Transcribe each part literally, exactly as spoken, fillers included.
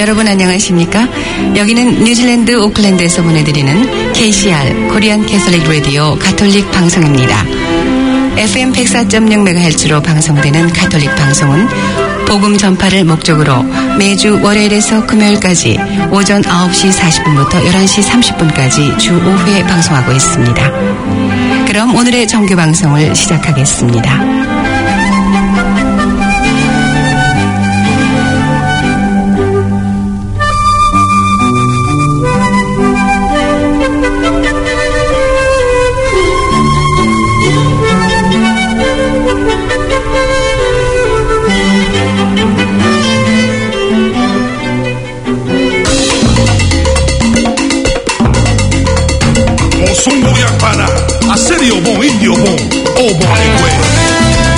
여러분 안녕하십니까? 여기는 뉴질랜드 오클랜드에서 보내드리는 케이씨알 코리안 캐톨릭 라디오 가톨릭 방송입니다. 에프엠 백사 점 영 메가헤르츠로 방송되는 가톨릭 방송은 복음 전파를 목적으로 매주 월요일에서 금요일까지 오전 아홉 시 사십 분부터 열한 시 삼십 분까지 주 오 회 방송하고 있습니다. 그럼 오늘의 정규 방송을 시작하겠습니다. Para Aserio Bon Indio Bon O Bon Anyway.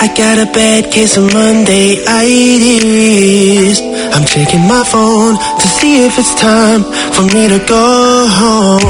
I got a bad case of Monday-itis. I'm checking my phone to see if it's time for me to go home.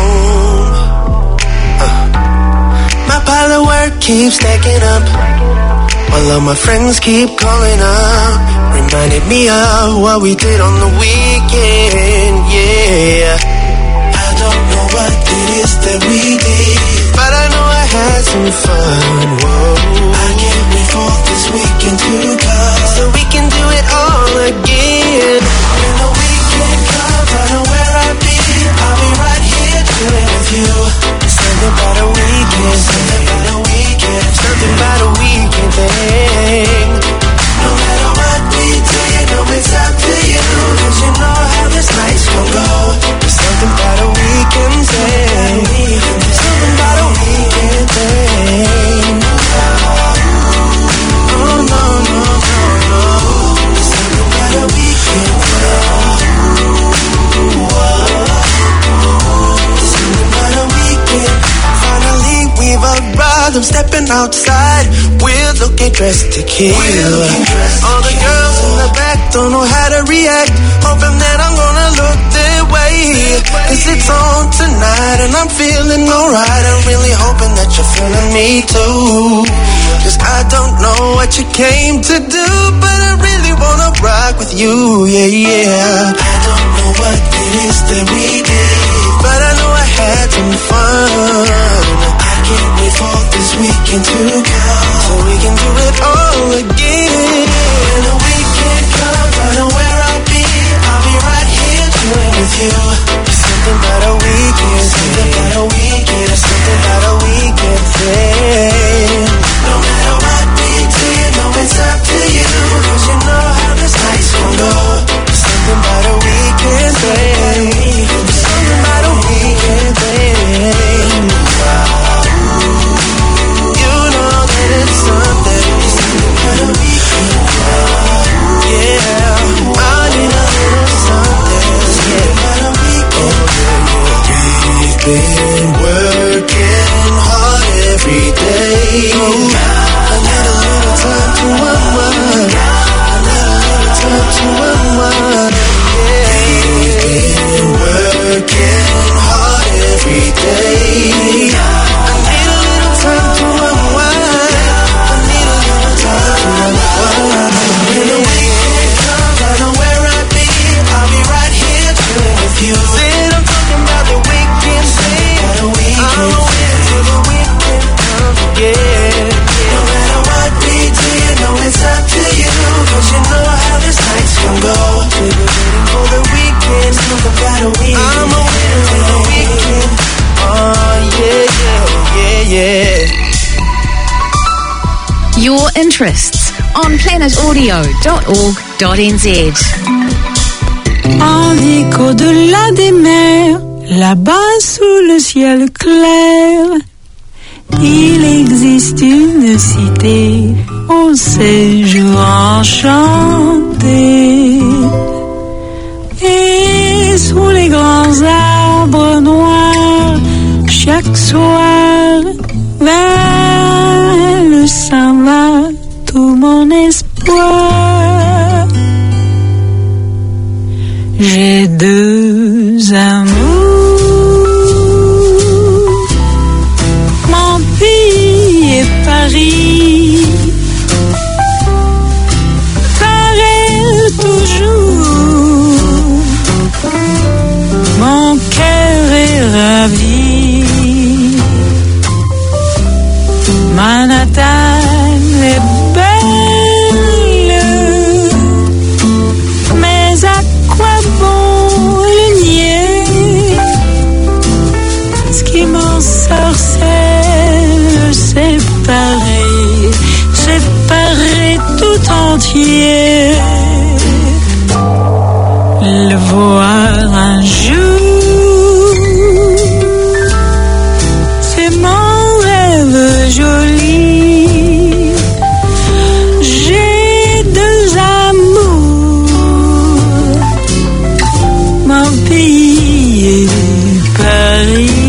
uh. My pile of work keeps stacking up, while all my friends keep calling up, reminded me of what we did on the weekend, yeah. I don't know what it is that we did, but I know I had some fun, whoa. I can't wait for this weekend to come, so we can do it all again. When the weekend comes, I know where I'll be. I'll be right here chilling with you. Something about a weekend, something about a weekend, something about a weekend thing. No matter what we do, you know it's up to you, 'cause you know how this night's gonna go. There's something about a weekend thing, something about a weekend thing. Oh no, no, no, no. There's something about a weekend thing. There's something about a weekend. Finally we've arrived, I'm stepping outside. We're looking dressed to kill. All the girls in the back don't know how to react, hoping that I'm gonna look their way, 'cause it's on tonight and I'm feeling alright. I'm really hoping that you're feeling me too, 'cause I don't know what you came to do, but I really wanna rock with you, yeah, yeah. I don't know what it is that we did, but I know I had some fun. I can't wait for this weekend to come, so we can do it all again. When the weekend comes, I know where I'll be. I'll be right here chilling with you. There's something about a weekend, something about a weekend, something about a weekend thing. No matter what we do, you know it's up to you, 'cause you know how this night's gonna go. There's something about a weekend thing, something about a weekend thing. You know that it's something, something about a weekend. Yeah, I need a little something, something about a weekend. We've been working hard every day. I need a little time to unwind. I need a little time to unwind. We've been working hard every day. I need a little time to unwind. I need a little time to unwind. When the weekend comes, I know where I'll be. I'll be right here chilling with you. Said I'm talking about the weekend thing. I'm waiting till the weekend comes again. No matter what we do, you know it's up to you, 'cause you know how this night's gonna go. We're waiting for the weekend, something about a weekend. I'm waiting for the weekend. Oh yeah, yeah, yeah, yeah. Your interests on planet audio dot org dot n z. En écho au-delà des mers, là-bas sous le ciel clair, il existe une cité au séjour enchanté. Et sous les grands arbres noirs, chaque soir, vers le s'en va tout mon espoir. J'ai deux amours, mon pays et Paris. Pareil toujours, mon cœur est ravi. Manhattan est belle, mais à quoi bon le nier? Ce qui m'ensorcelle, c'est pareil, c'est pareil tout entier. Le voir un jour, c'est mon rêve joli. J'ai deux amours, mon pays et Paris.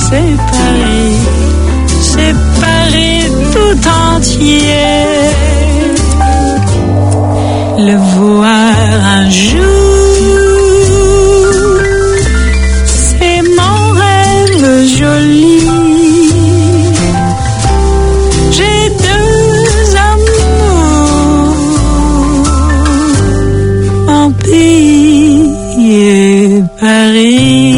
séparés, séparés tout entier. Le voir un jour, c'est mon rêve joli. J'ai deux amours, mon pays et Paris.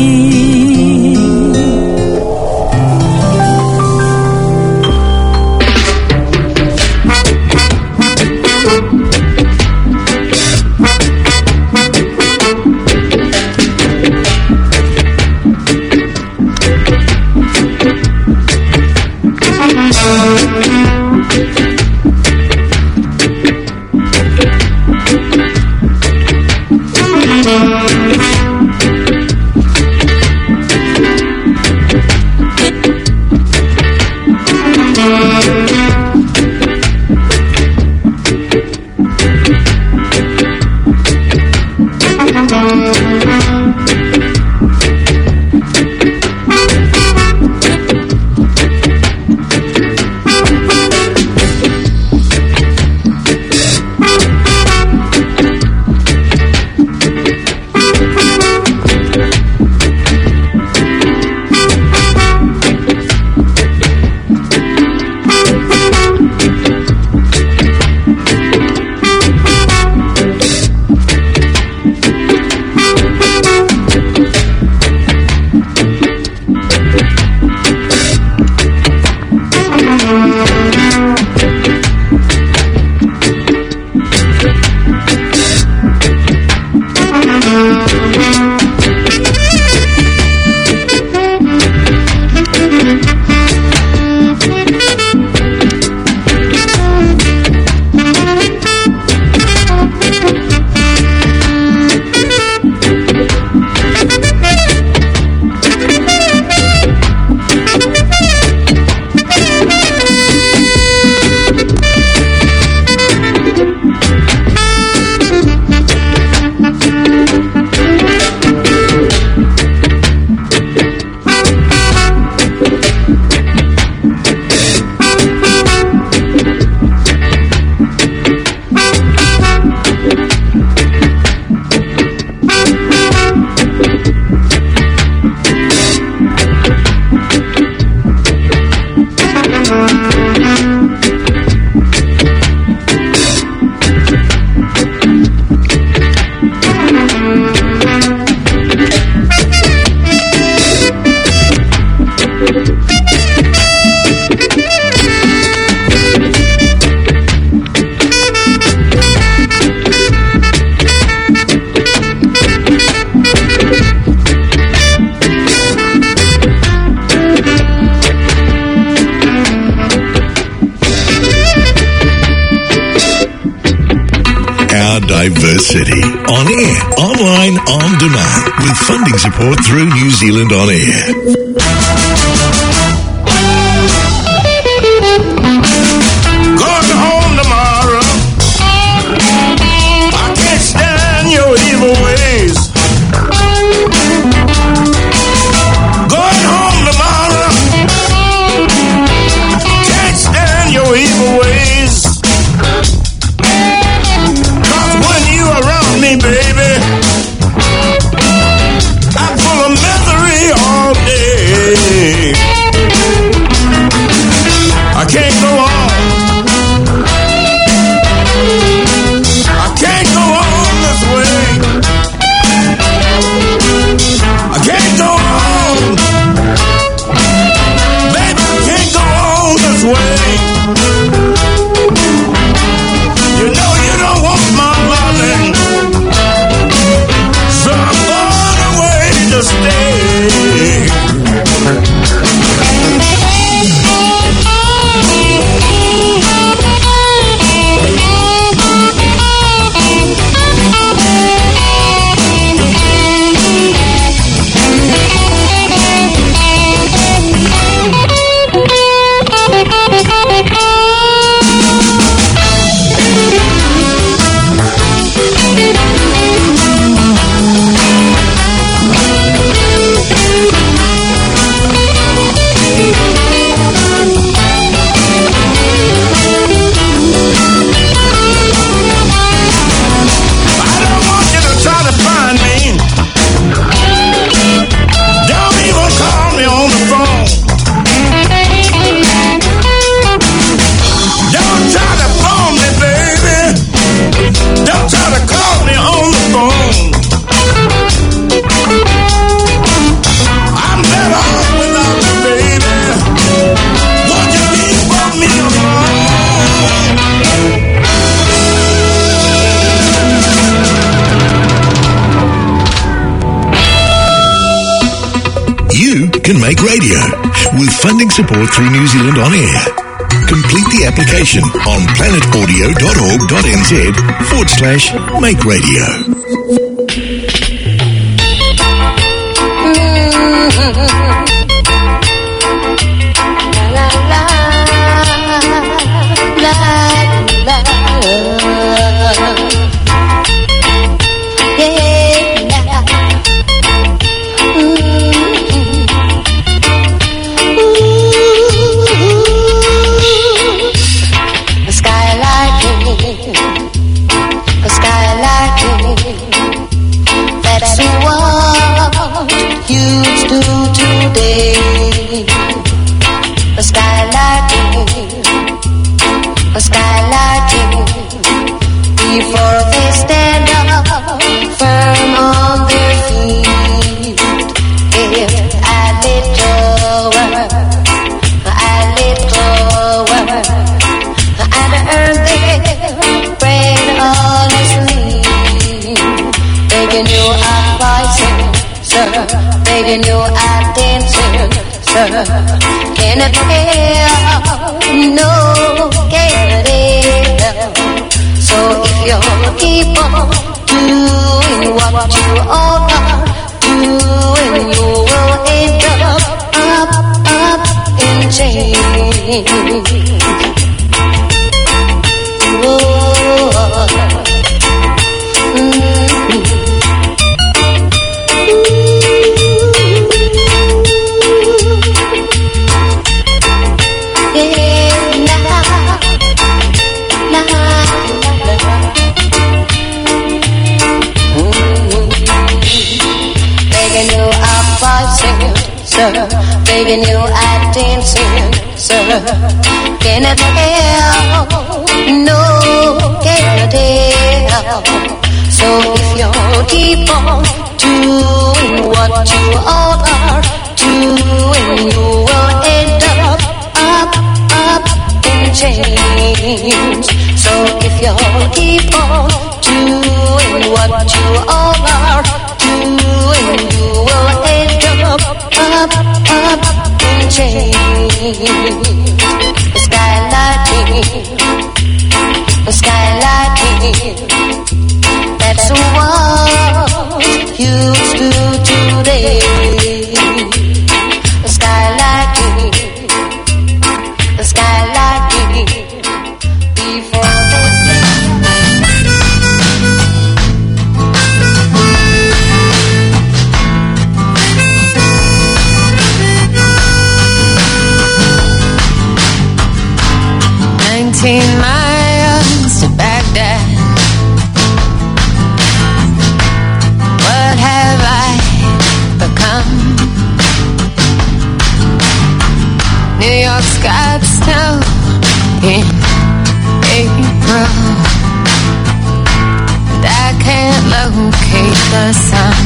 Diversity. On air, online, on demand, with funding support through New Zealand On Air. Going home tomorrow. I can't stand your evil ways. Going home tomorrow. Can't stand your evil ways. Around me, baby, I'm full of misery all day. can make radio with funding support through New Zealand On Air. Complete the application on planetaudio.org.nz forward slash make radio. Begging you out dancing, sir. Can it help? No, can't help. So if you keep on doing what you ought to doing, you will end up, up, up in chains. Whoa. Mm-hmm. Begging you out dancing, sir. Can it help? No, can't help. So if you keep on doing what you all are doing, you will end up, up, up in chains. So if you keep on doing what you all are doing, you will end up, up, up in chains. The skylighting, the skylighting, that's what you do today. The skylighting, the skylighting, before nineteen miles to Baghdad. What have I become? New York's got snow in April, and I can't locate the sun.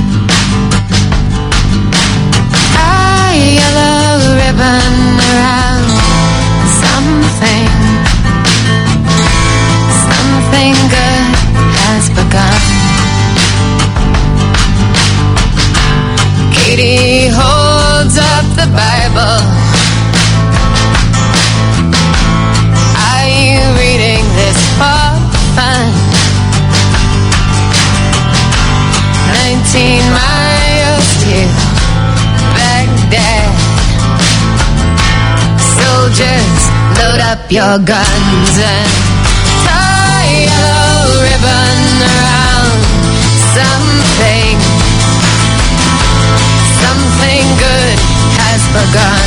A yellow ribbon around something, something good has begun. Katie holds up the Bible. Are you reading this for fun? Nineteen miles to Baghdad. Soldiers, load up your guns and tie a yellow ribbon around something. Something good has begun.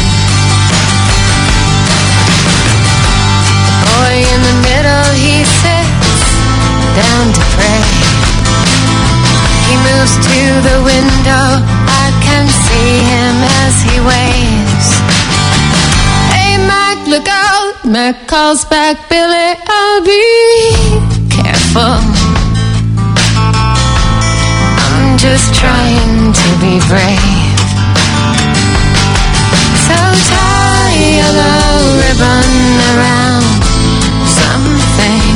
The boy in the middle, he sits down to pray. He moves to the window, I can see him as he waves. Hey Mac, look out, Mac calls back, Billy, I'll be careful. I'm just trying to be brave. So tie a yellow ribbon around something.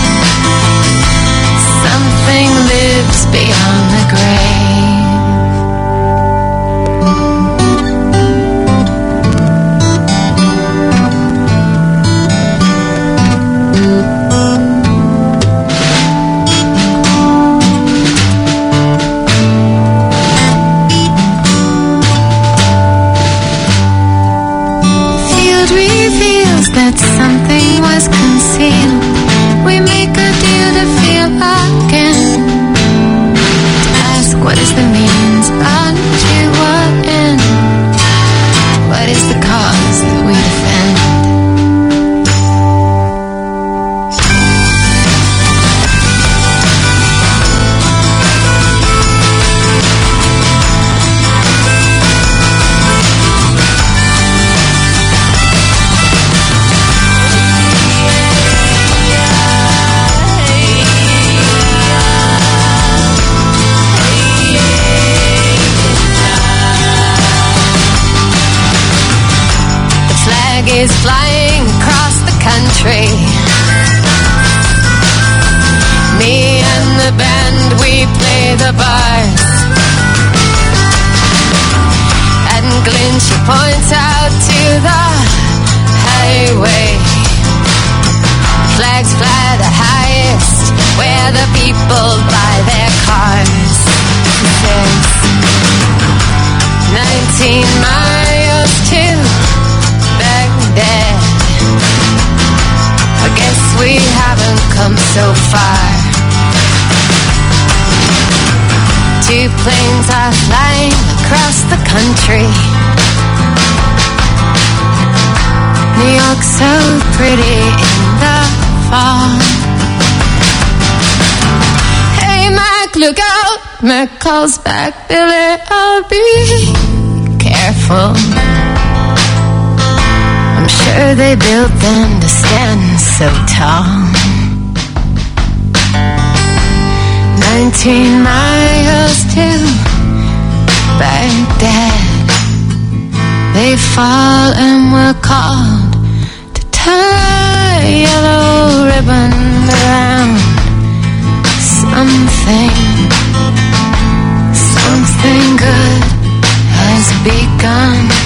Something lives beyond the grave. What is the means unto what end? What is the cause that we defend? Is flying across the country. Me and the band, we play the bars. And Glenn, she points out to the highway. Flags fly the highest, where the people buy their cars. She says, nineteen miles to Baghdad. I guess we haven't come so far. Two planes are flying across the country. New York's so pretty in the fall. Hey Mac, look out! Mac calls back, Billy, I'll be careful. I'm sure they built them to stand so tall. Nineteen miles to Baghdad. They fall and were called to tie a yellow ribbon around something. Something good has begun.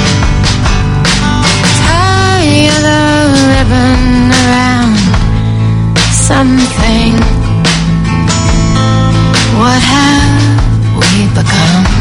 The ribbon around something. What have we become?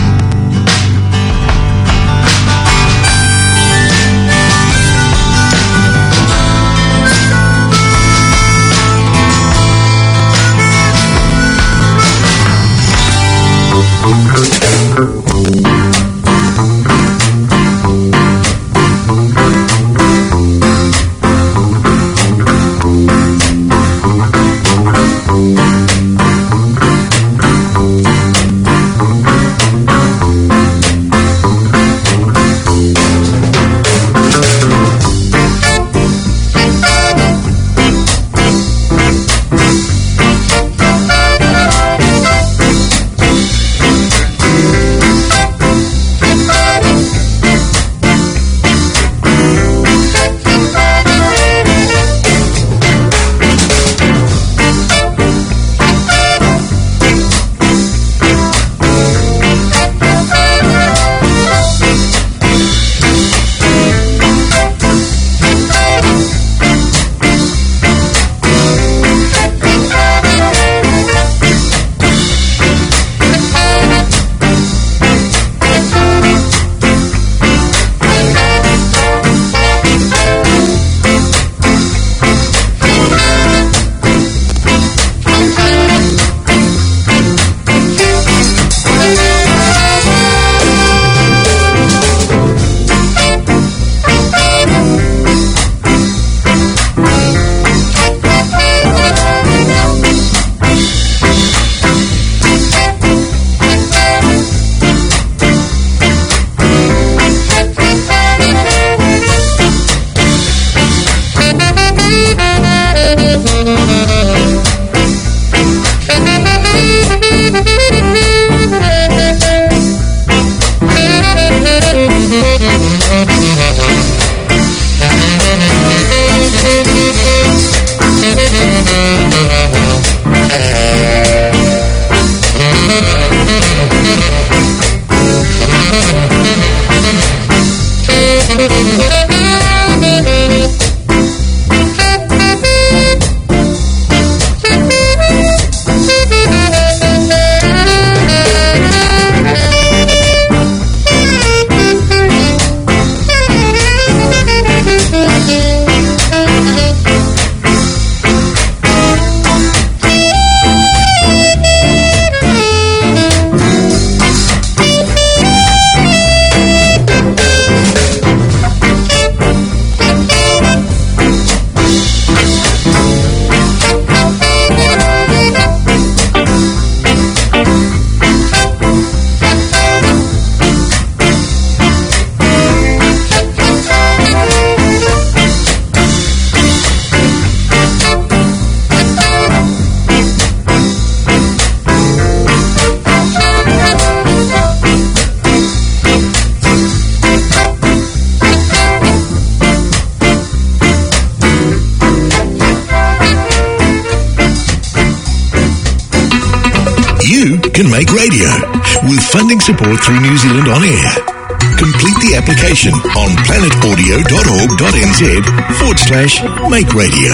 can make radio with funding support through New Zealand On Air. Complete the application on planetaudio.org.nz forward slash make radio.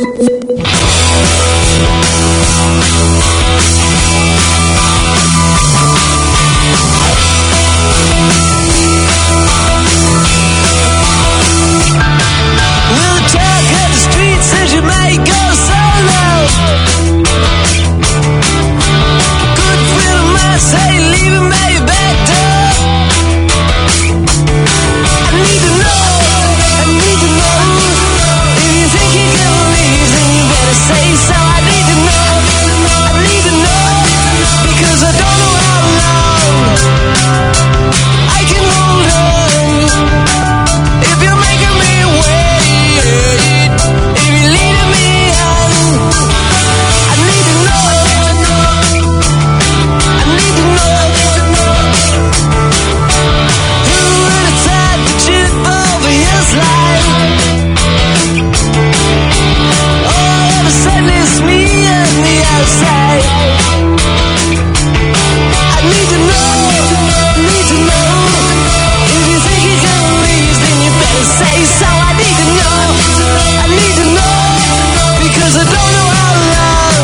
Well, the talk of the street says you might go solo. Good friend of mine say leave him at your back door. I need to know, I need to know. If you think you're gonna leave, then you better say so. I need to know, I need to know. Because I don't know how long I can hold on. If you're making me wait, if you're leading me on, I need to know, I need to know. Who would have tried to trip over his life? All of a sudden it's me on the outside. I need to know, I need to know. If you think you're gonna leave, then you better say so. I need to know, I need to know. Because I don't know how long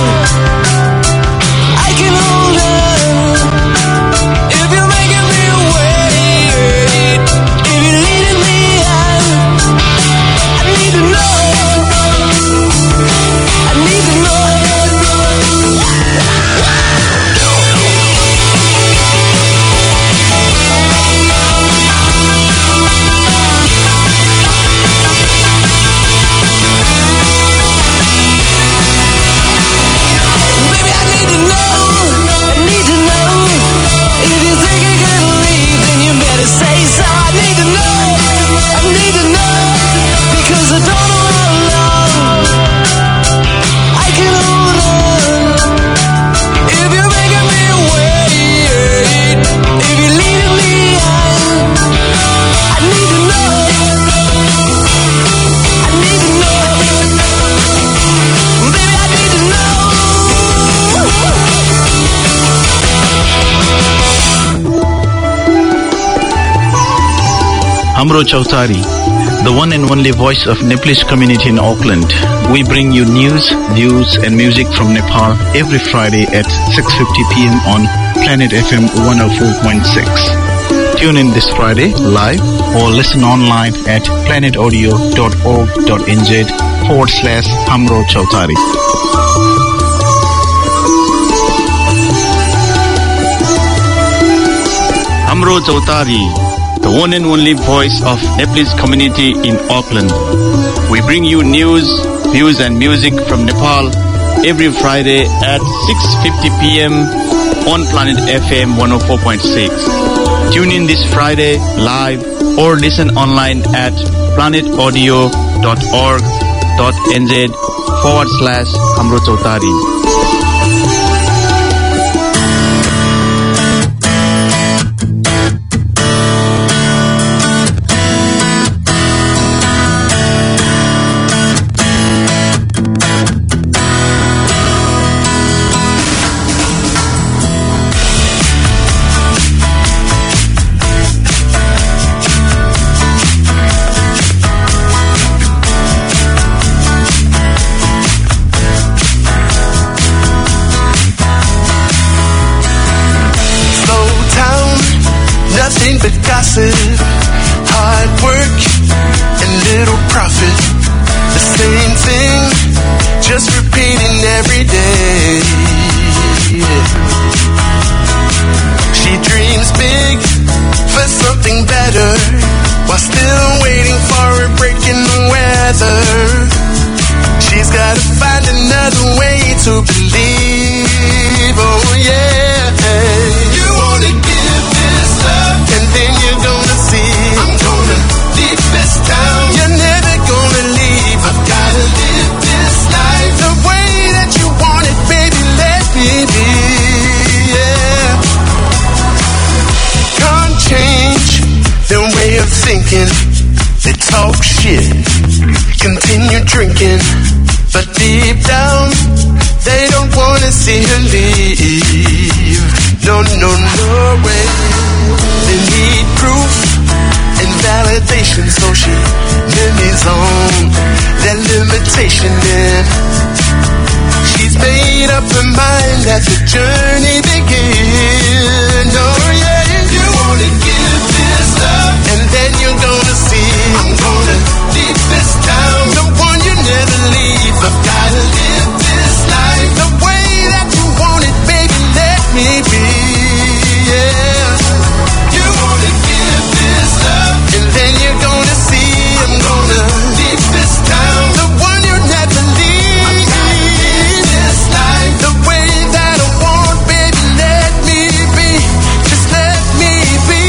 I can hold on. If you're making me wait, if you're leading me on, I need to know, I need to know. Baby, I need to know, I need to know. If you think you're gonna leave, then you better say so. I need to know, I need to know. Because I don't know how long I can hold on. If you're making me wait, if you're leading me on, I need to know, I need to know. Baby, I need to know. Hamro Chautari, the one and only voice of Nepalese community in Auckland. We bring you news, views and music from Nepal every Friday at six fifty p.m. on Planet F M one oh four point six. Tune in this Friday live or listen online at planetaudio.org.nz forward slash Hamro Chautari. Hamro Chautari, the one and only voice of Nepalese community in Auckland. We bring you news, views and music from Nepal every Friday at six fifty p.m. on Planet F M one oh four point six. Tune in this Friday live or listen online at planetaudio.org.nz forward slash Hamro Chautari. Nothing but gossip, hard work and little profit. The same thing, just repeating every day. She dreams big for something better, while still waiting for a break in the weather. She's gotta find another way to believe, oh yeah. You wanna give this love, and then you're gonna see I'm gonna leave this town. You're never gonna leave. I've gotta live this life the way that you want it, baby, let me be, yeah. Can't change their way of thinking. They talk shit, continue drinking, but deep down they don't wanna see her leave. no, no, no way. They need proof and validation, so she limits on that limitation then. She's made up her mind that the journey begins. Oh yeah, you wanna give this up, and then you're gonna see I'm gonna leave this town, the one you never leave. I've gotta live this life the way that you want it, baby, let me be. Yeah, you wanna give this up, and then you're gonna see I'm gonna leave this town, the one you never leave. The way that I want, baby, let me be. Just let me be.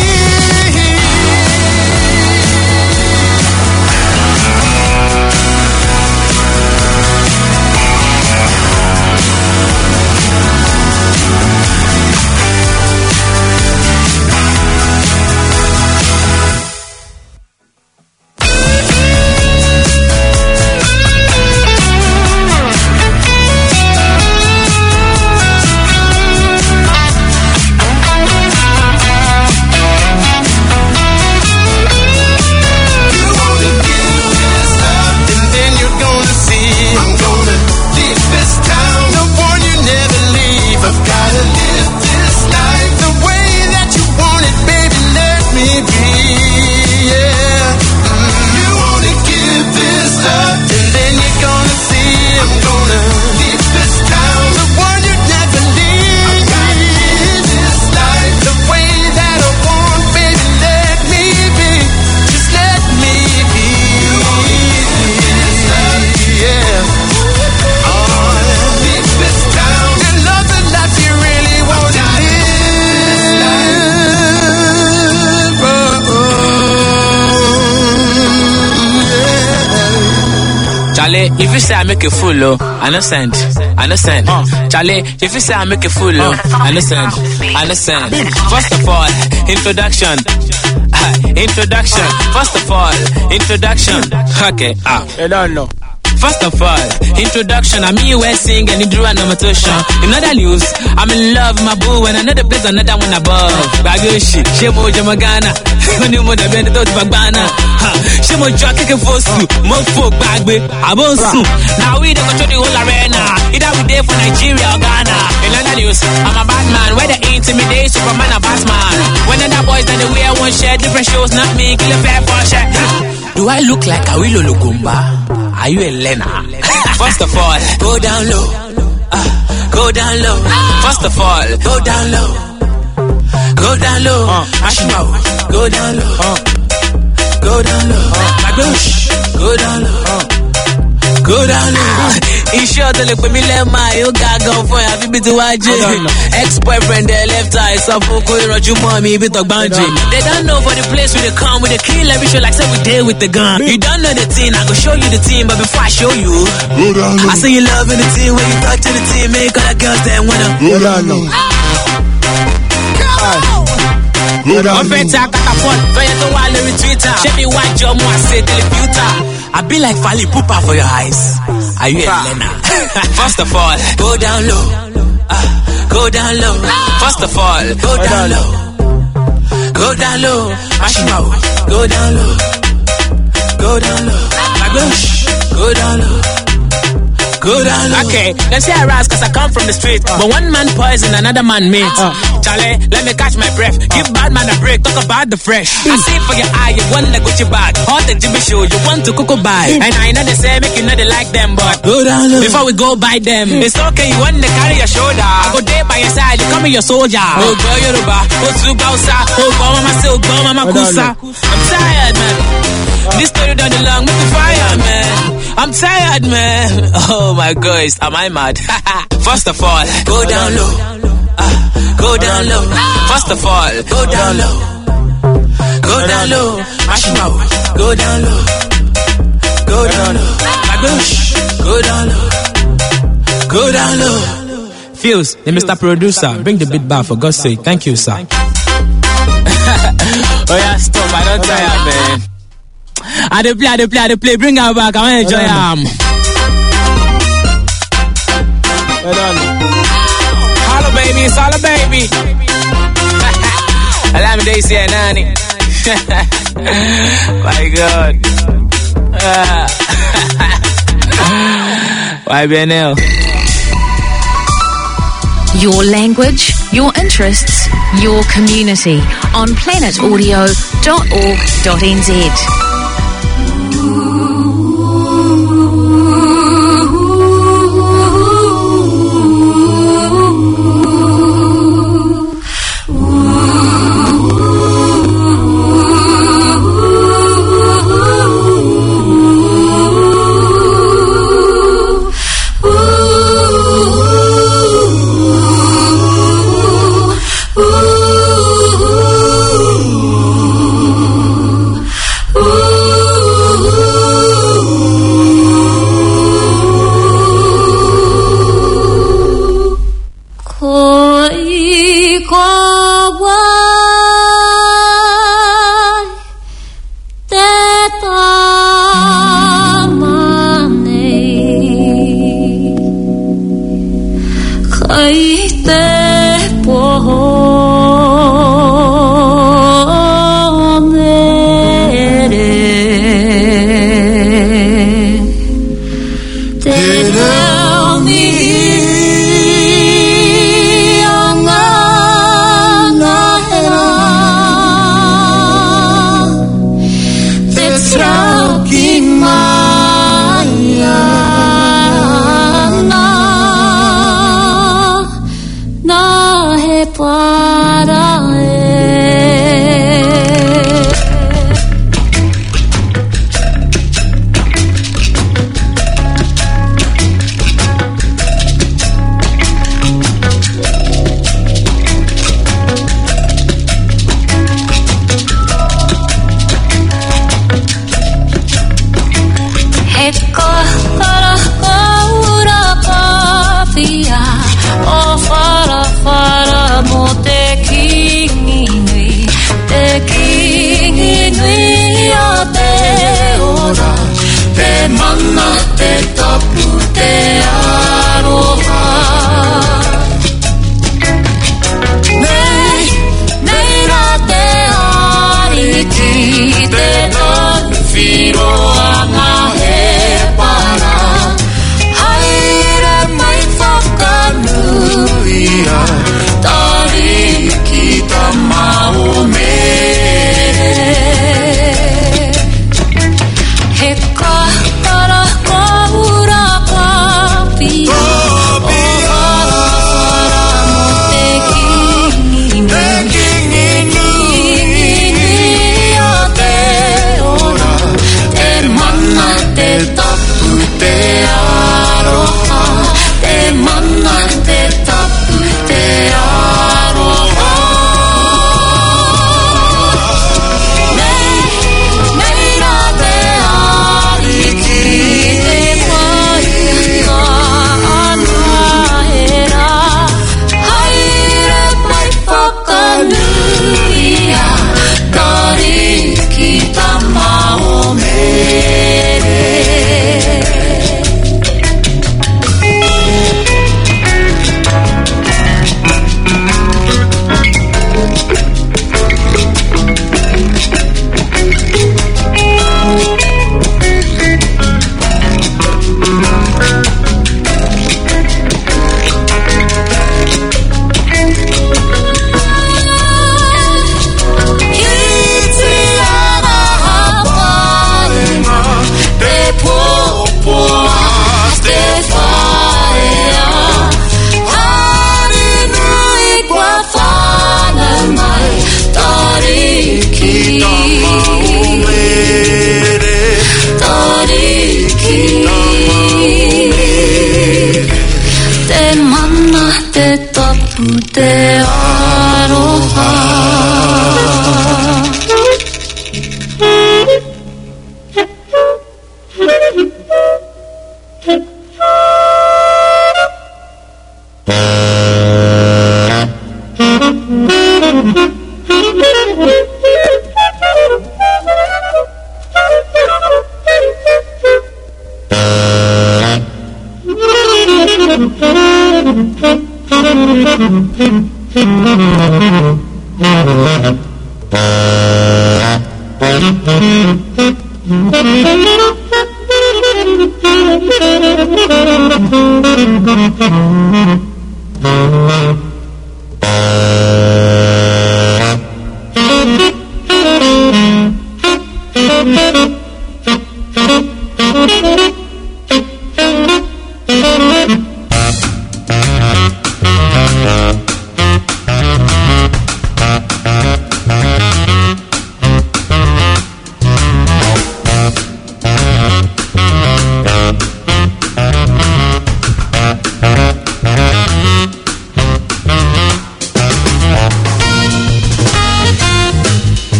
If you say I make a fool, oh, I no send, I no send. Uh, Charlie, if you say I make a fool, oh, I no send, I no send. First of all, introduction, uh, introduction. First of all, introduction. Okay, ah, I don't know. First of all, introduction. I'm here where sing and you drew an imitation. In other news, I'm in love with my boo and another place, another one above. Bagushi, Shemo Jamagana, when you want to bend it out of Bagana. Shemo Jackie Fosu, Mofo Bagbe, Abosu. Now we don't control the whole arena. Either we there for Nigeria or Ghana. In other news, I'm a bad man. Where they intimidate Superman or Batman. When other boys that they wear one shirt, different shows, not me, kill a fair for shirt. Do I look like Awilo Lugumba? Are you a Lena? First of all, go down low. Uh, go down low. First of all, go down low. Go down low. Uh, Ashmo, go down low. Uh, go down low. Uh, go down low. Uh, go down low. Iṣẹ́ ọ̀tọ̀ lè pè mí lẹ́ẹ̀ma yóò ga gan fún ẹ̀ àfi bí ti wá jẹ́. Ex-boyfriend ẹ̀ left eye sọ fún kó ìrọ̀jú mọ́ mi ibi tọ̀gbọ́n jì. They don't know for the place we dey come, we dey kill every show like say we dey with the gun. You don't know the thing, I go show you the team, but before I show you, I say you love in the team when you talk to the team, make all the girls that wanna. Go down low. Wọ́n fẹ́ ta catapult, fẹ́yẹ tó wà lórí Twitter. Ṣé mi wá jọ mú àṣẹ tẹlifíútà? I be like Fali Pupa for your eyes. Are you a Lena? First of all, go down low. Uh, go down low. First of all, go down low. Go down low. Ashimo, go down low. Go down low. Go down low. Go down low. Okay, them say I rise cause I come from the street. Uh. But one man poison, another man meat. Uh. Charlie, let me catch my breath. Uh. Give bad man a break, talk about the fresh. Mm. I see for your eye, you want to go to bad. Hot and Jimmy show, you want to cook buy. Mm. And I know they say, make you know they like them, but go down low. Before we go buy them, mm. it's okay, you want to carry your shoulder. I go there by your side, you call me your soldier. Oh, go Yoruba, oh, Tsubausa, oh, go mama, oh, go mama, Kusa. I'm tired, man. Uh. This story done the long, make the fire, man. I'm tired, man. Oh my gosh, am I mad? First of all, go down low. Uh, go down low. First of all, go down low. Go down low. Ashimo, go down low. Go down low. Babush, go down low. Go down low. Fuse, the Mister Producer, bring the beat back for God's sake. Thank you, sir. Oh yeah, stop. I don't tire, man. I dey play, I dey play, I dey play. Bring her back. I want to enjoy am. Hello, baby. It's all a baby. Daisy and Annie. My God. Y B N L. Your language, your interests, your community on planet audio dot org dot n z.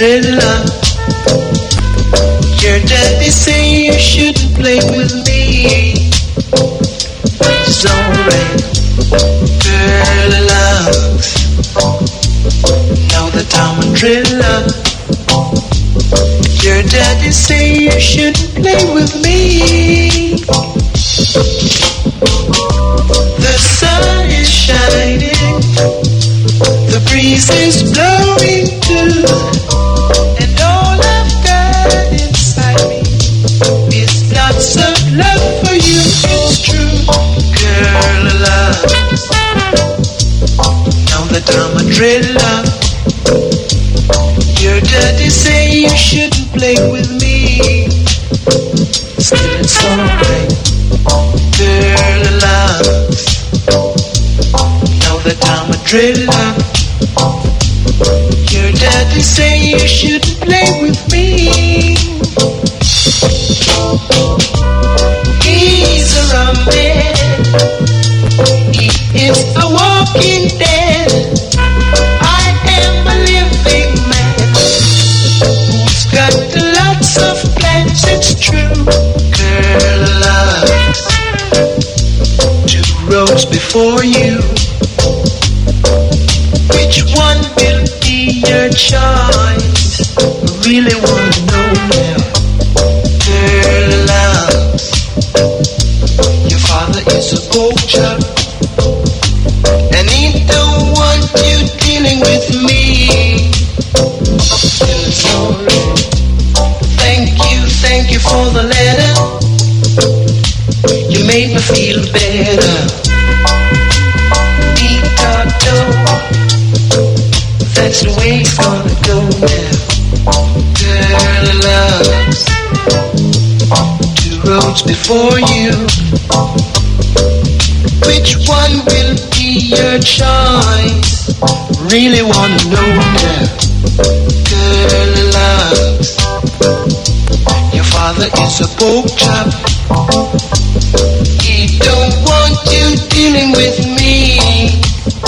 dreadlock. Your daddy say you shouldn't play with me. It's alright, girl locks. Now that I'm a dreadlock. Your daddy say you shouldn't play with me. The sun is shining, the breeze is blowing too, and all I've got inside me is lots of love for you. It's true, girl, love. Now that I'm a dreadlock, your daddy say you shouldn't play with me. Still it's alright, girl, love. Now that I'm a dreadlock, your daddy say you shouldn't play with me. He's a rum man, he is a walking dead. I am a living man who's got lots of plans. It's true, girl, love. Two roads before you. Which one will be your choice? I really want to know now. Girl, love. Your father is a pork chop, and he don't want you dealing with me. Still it's alright. Thank you, thank you for the letter. You made me feel better. That's the way it's gonna go now. Girl, love. Two roads before you. Which one will be your choice? Really wanna know now. Girl, love. Your father is a pork chop. He don't want you dealing with me.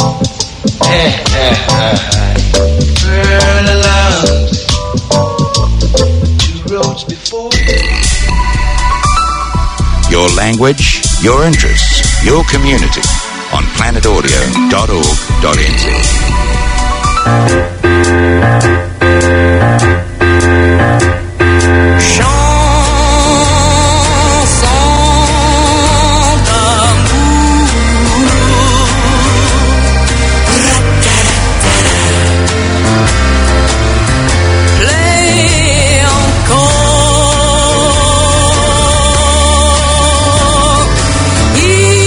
Girl, love. Two roads before. Your language, your interests, your community on planet audio dot org dot n z.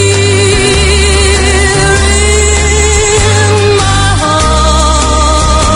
Here in my heart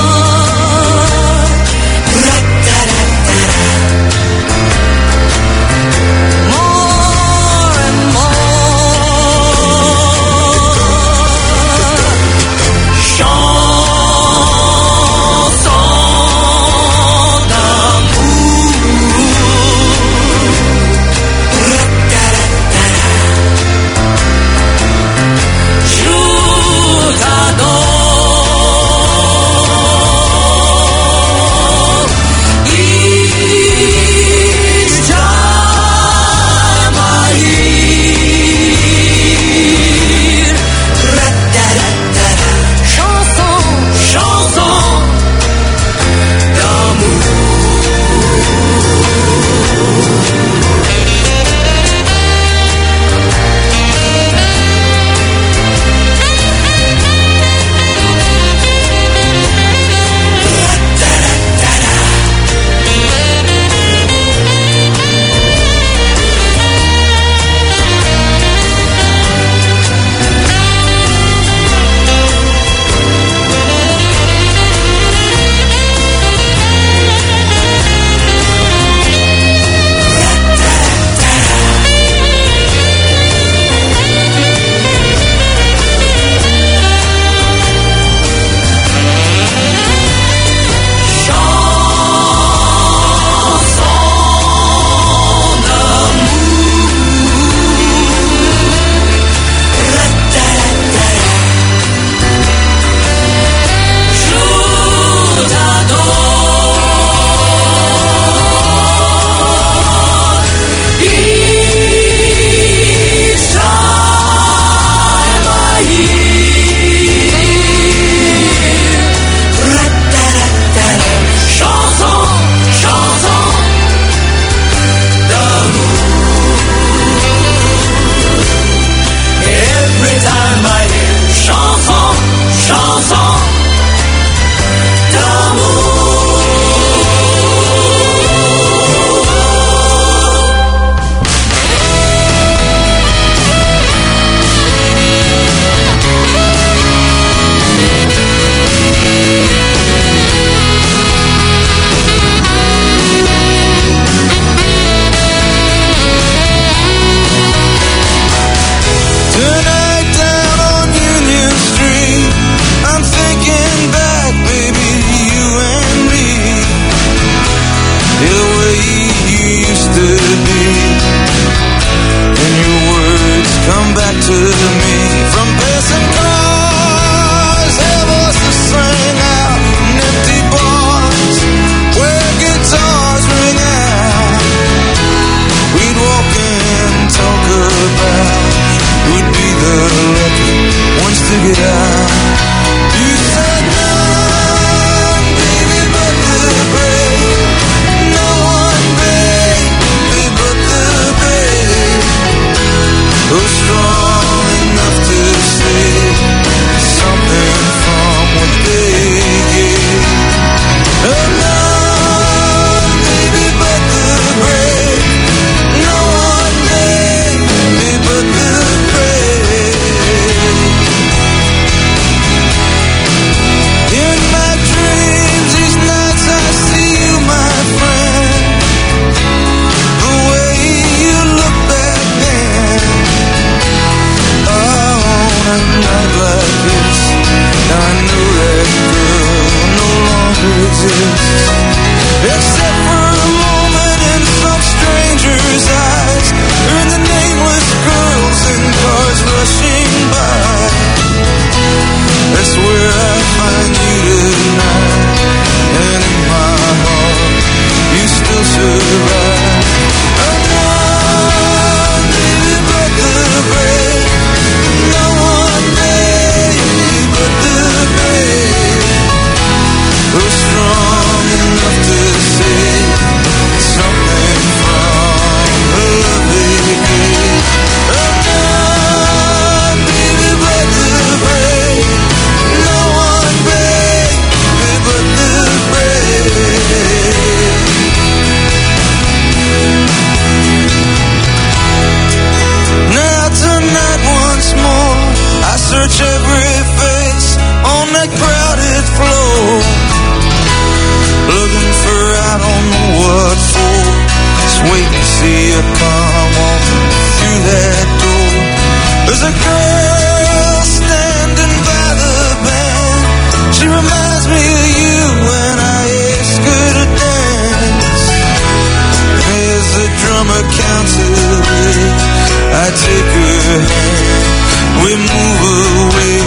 There's a girl standing by the band. She reminds me of you when I ask her to dance. As the drummer counts away, I take her hand, we move away.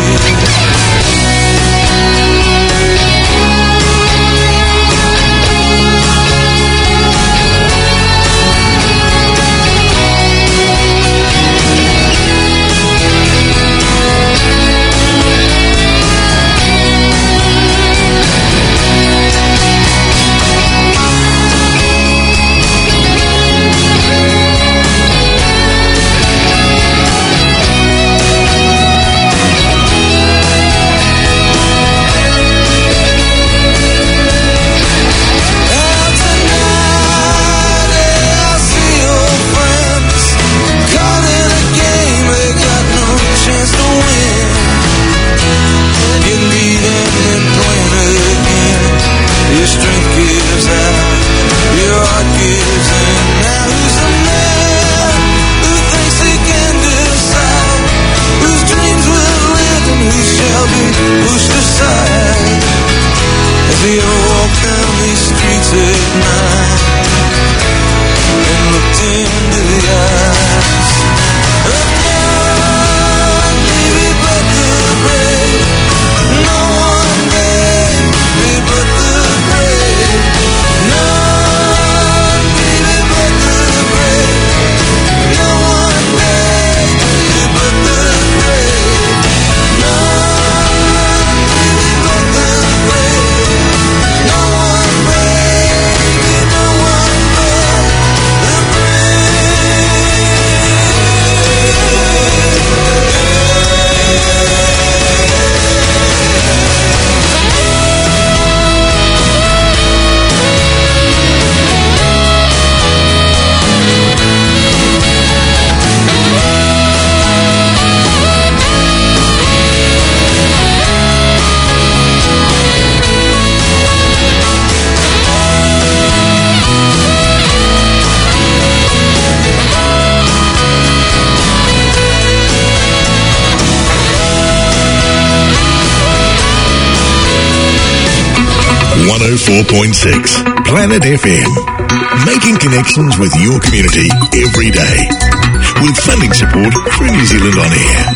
one oh four point six Planet F M. Making connections with your community every day. With funding support through New Zealand On Air.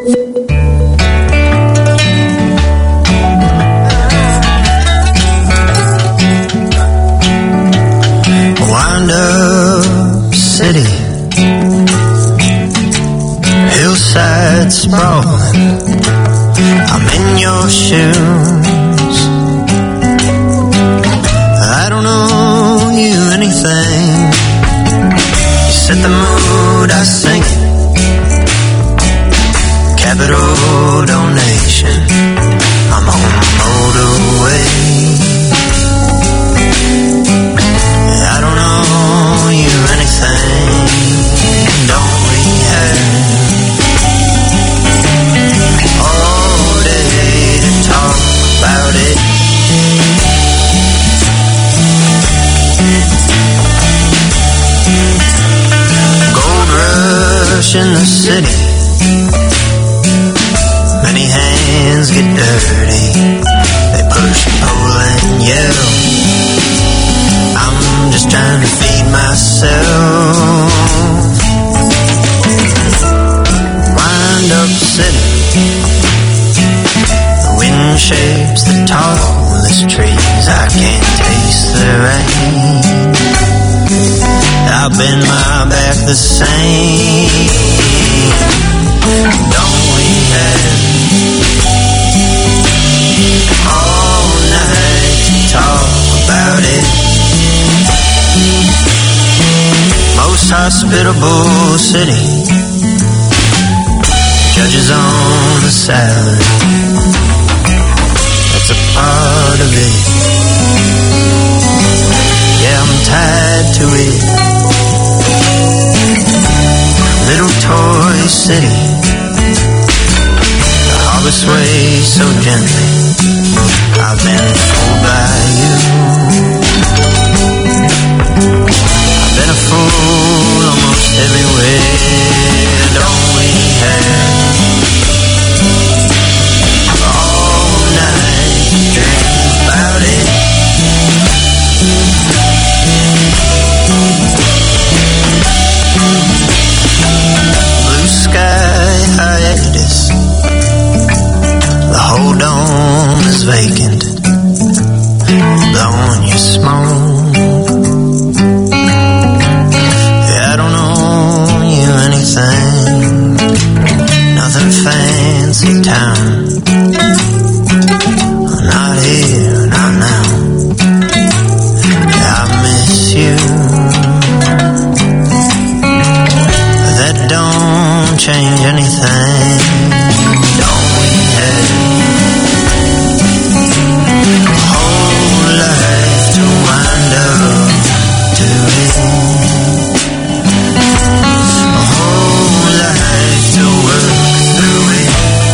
Wind up city, hillside sprawling, I'm in your shoes. I don't owe you anything. You set the mood, I sing it. Capital donation, I'm on the motorway. I don't owe you anything, don't we have all day to talk about it? Gold rush in the city, many hands get dirty, they push, pull and yell. I'm just trying to feed myself. Wind up city, the wind shapes the tallest trees, I can't taste the rain. I'll bend my back the same. Don't we have all night to talk about it? Most hospitable city, judges on the salary, that's a part of it. Yeah, I'm tied to it. Little toy city, the harbor sways so gently, I've been fooled by you. I've been a fool almost everywhere, don't we have vacant, blowing your smoke. Yeah, I don't owe you anything, nothing fancy town. Not here, not now. Yeah, I miss you, but that don't change anything. Don't we have a whole life to wind up to it, a whole life to work through it.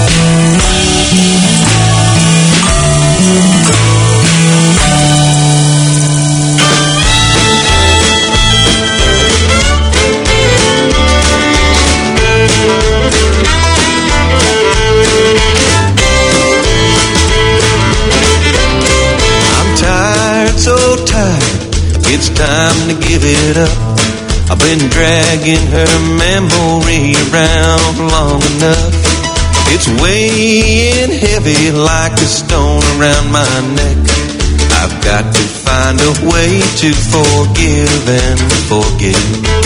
It's time to give it up. I've been dragging her memory around long enough. It's weighing heavy like a stone around my neck. I've got to find a way to forgive and forget.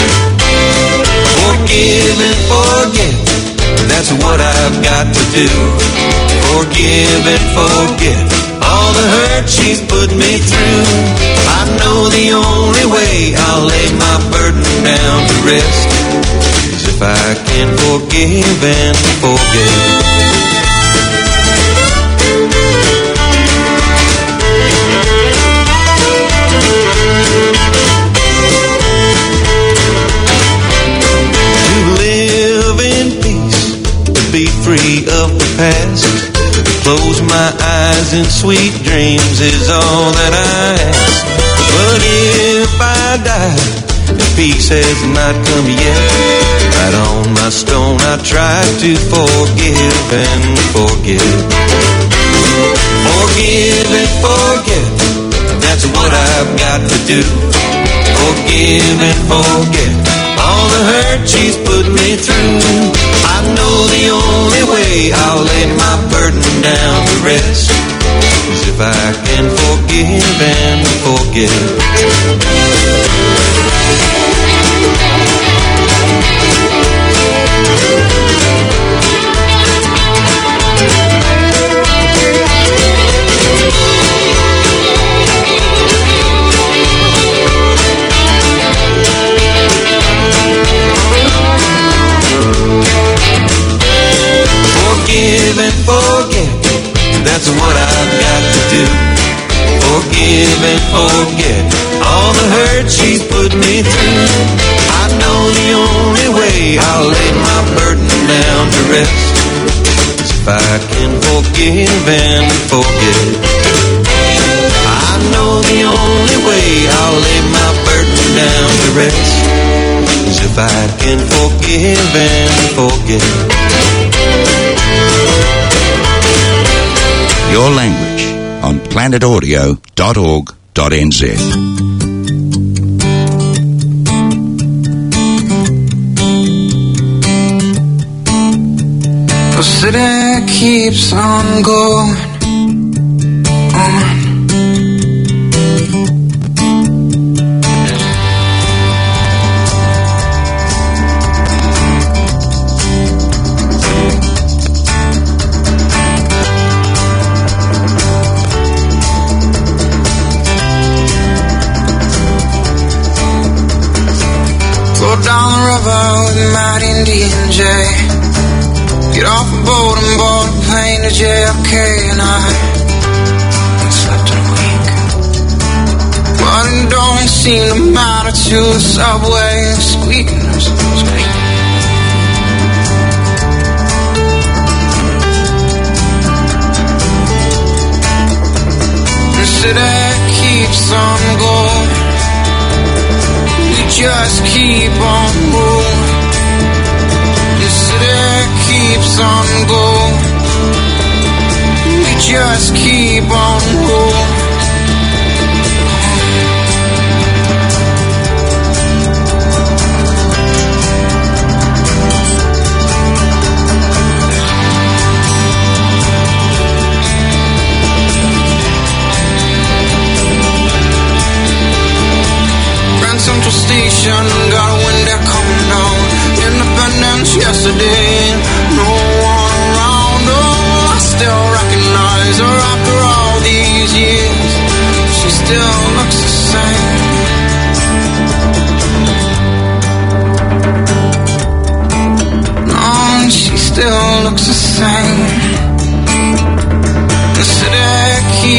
Forgive and forget, that's what I've got to do. Forgive and forget all the hurt she's put me through. I know the only way I'll lay my burden down to rest is if I can forgive and forget. To live in peace, to be free of the past, close my eyes and sweet dreams is all that I ask. But if I die and peace has not come yet, right on my stone I try to forgive and forget. Forgive and forget, that's what I've got to do. Forgive and forget all the hurt she's put me through. I know the only way I'll lay my burden down to rest is if I can forgive and forget. Forgive and forget, that's what I've got to do. Forgive and forget all the hurt she's put me through. I know the only way I'll lay my burden down to rest is if I can forgive and forget. I know the only way I'll lay my burden down to rest is if I can forgive and forget. Your language on planet audio dot org dot n z. The city keeps on going on. Down the river with Mad Indian J. Get off a boat and board a plane to J F K, and I slept in a week. But it don't seem to matter to the subway squeaking, squeaking. The city keeps on going. Just keep on moving. The city keeps on going. We just keep on moving.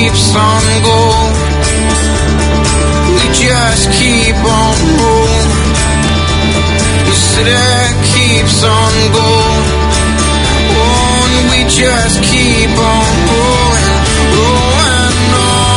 keeps on going. We just keep on rolling. The city keeps on going. Oh, and we just keep on rolling, rolling on.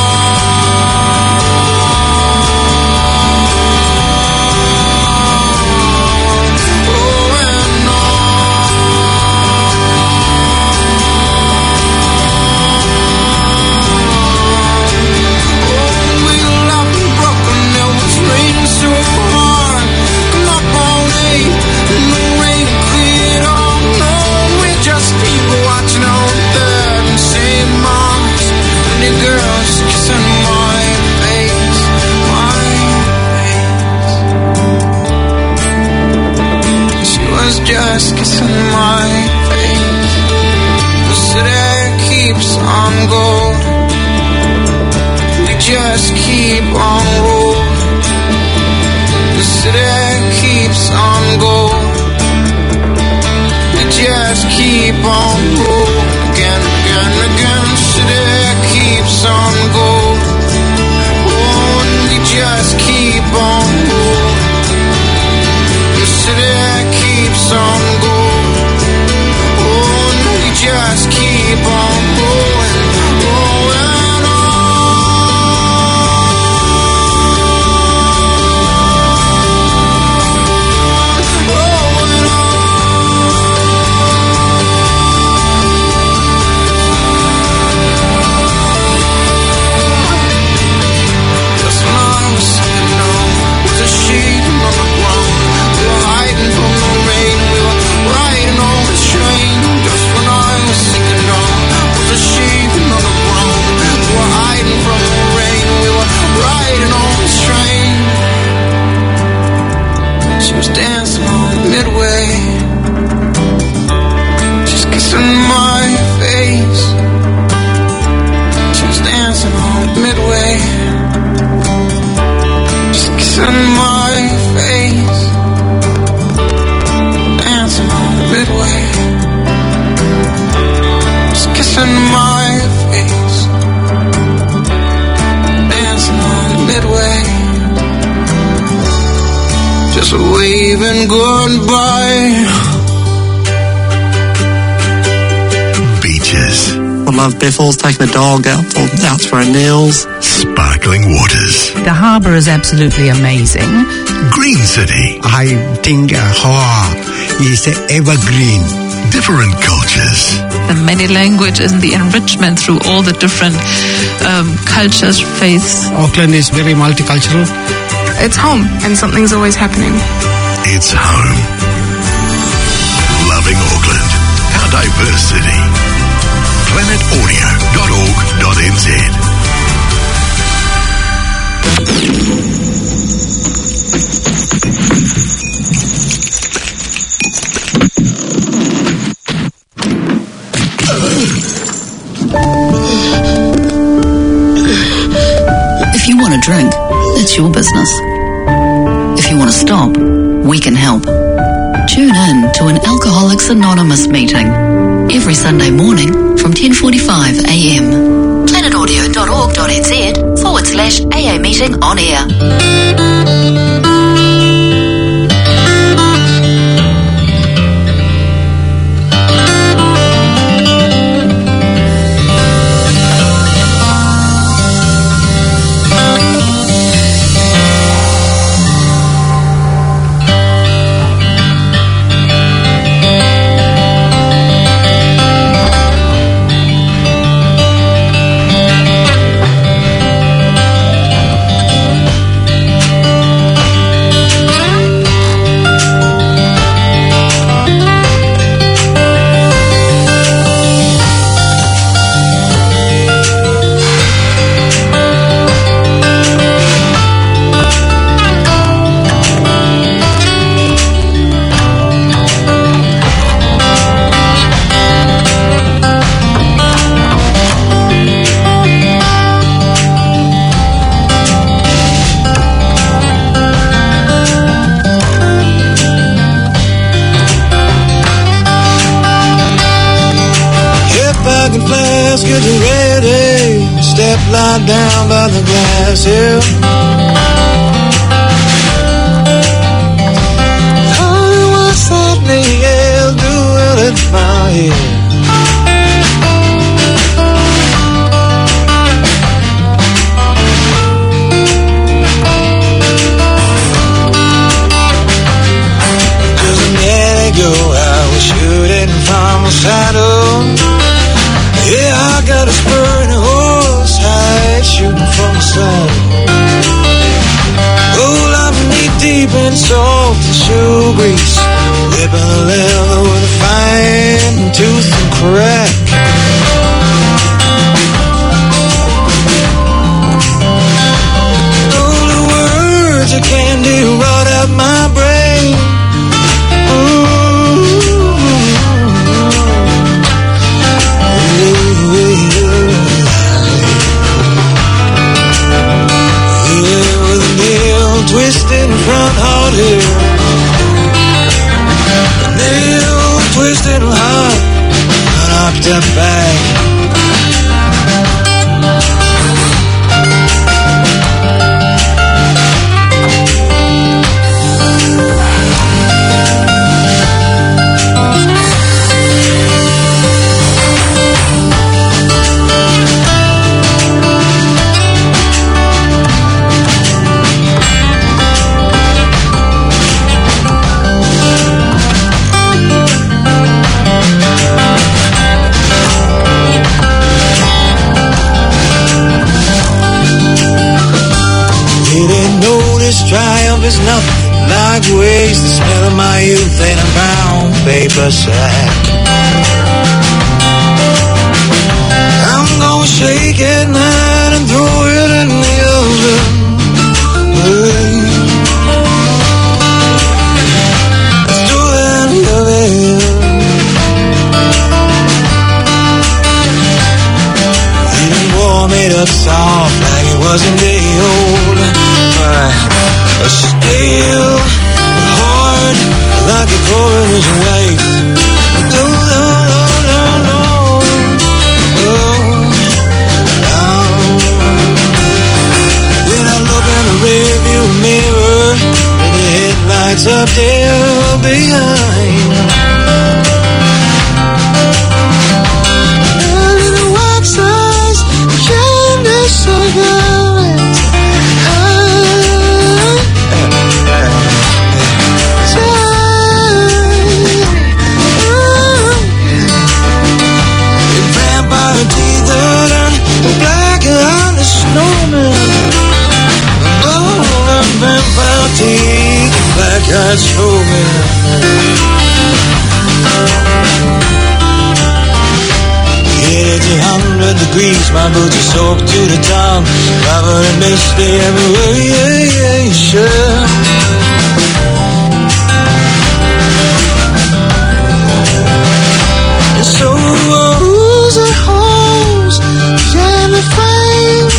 Just kissing my face. The city keeps on going. We just keep on rolling. The city keeps on going. We just keep on rolling. Again, again, again. The city keeps on going. Oh, and we just keep on rolling. The city keeps on going. Oh, and we just keep on going, going on. Going on. Just when I was sitting on with a sheet on the ground, we were hiding from the rain. We were riding on the train. Just when I was sinking down with a sheet on the ground, we were hiding from the rain. We were riding on the train. She was dancing on midway. She's kissing my face. She was dancing on midway. She's kissing my face. Dancing on midway. She's kissing my face. Dancing on midway. Just waving goodbye. Beaches. I love Biffles, taking the dog out for, out for our nails. Sparkling waters. The harbour is absolutely amazing. Green City. I think uh, Hawaii is evergreen. Different cultures. The many languages and the enrichment through all the different um, cultures, faiths. Auckland is very multicultural. It's home and something's always happening. It's home. Loving Auckland. Our diverse city. planet audio dot org dot n z. If you want to drink, it's your business. If you want to stop, we can help. Tune in to an Alcoholics Anonymous meeting every Sunday morning from ten forty-five a m. planet audio dot org dot n z forward slash A A meeting on air. slept lying down by the glass hill. Oh, what's that nail doing in my head? Just a minute ago I was shooting from the saddle. Yeah, I got a spur and a horse hide shooting from the saddle. Oh, I'm knee deep in salt and shoe grease, whipping the leather with a fine tooth and crack. Oh, the words of candy rot out my brain. Twisting front hard here, nail twisting hard, knocked up back. Triumph is nothing like waste the smell of my youth in a brown paper sack. I'm gonna shake it night and throw it in the oven. Let's throw it in the oven. Even warm it up soft like it wasn't day old. But still hard like a coroner's wife. No, no, no, no, no. Oh, no. When I look in the rearview mirror, with the headlights up there behind, a little wax eyes, candy cigarettes. Black on the snowman. Oh, I'm vampire teeth, black-eyed snowman. It's a hundred degrees, my boots are soaked to the top, covered in misty everywhere, yeah, yeah, sure. And so who's at home? Can I find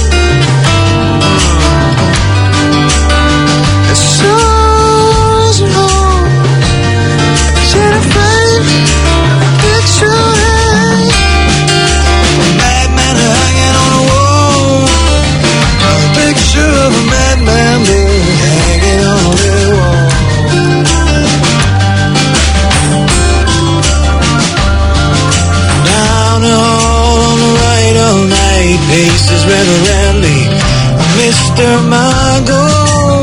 the souls and homes? Can I find a picture of a madman hanging on a wall? A picture of a madman hanging on a little wall. Down the hall on the right all night, paces reverently, Mister Margot.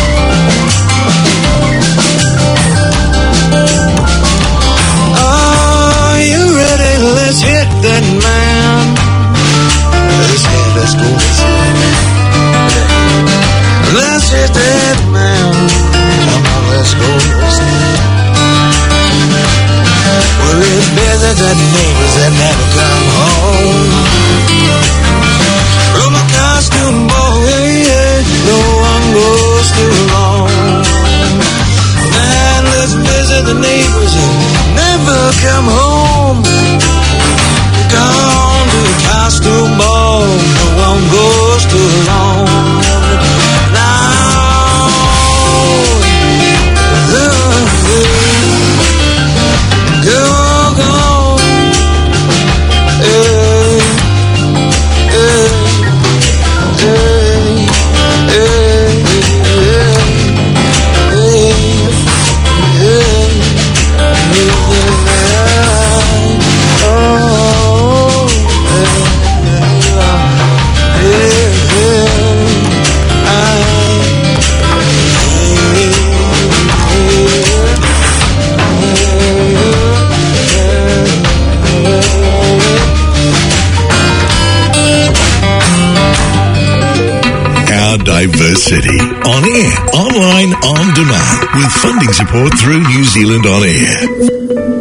Are you ready? Let's hit that man. Let's hit, let's go, let's hit that man. Let's hit that man. Come on, let's go, let's hit that man. Well, it's better than neighbors that never come home. From a costume ball, yeah, yeah, no one goes too long. Man, let's visit the neighbors who never come home. Gone to a costume ball, no one goes too long. Now, go, go, hey, hey. Perth City. On air, online, on demand. With funding support through New Zealand On Air.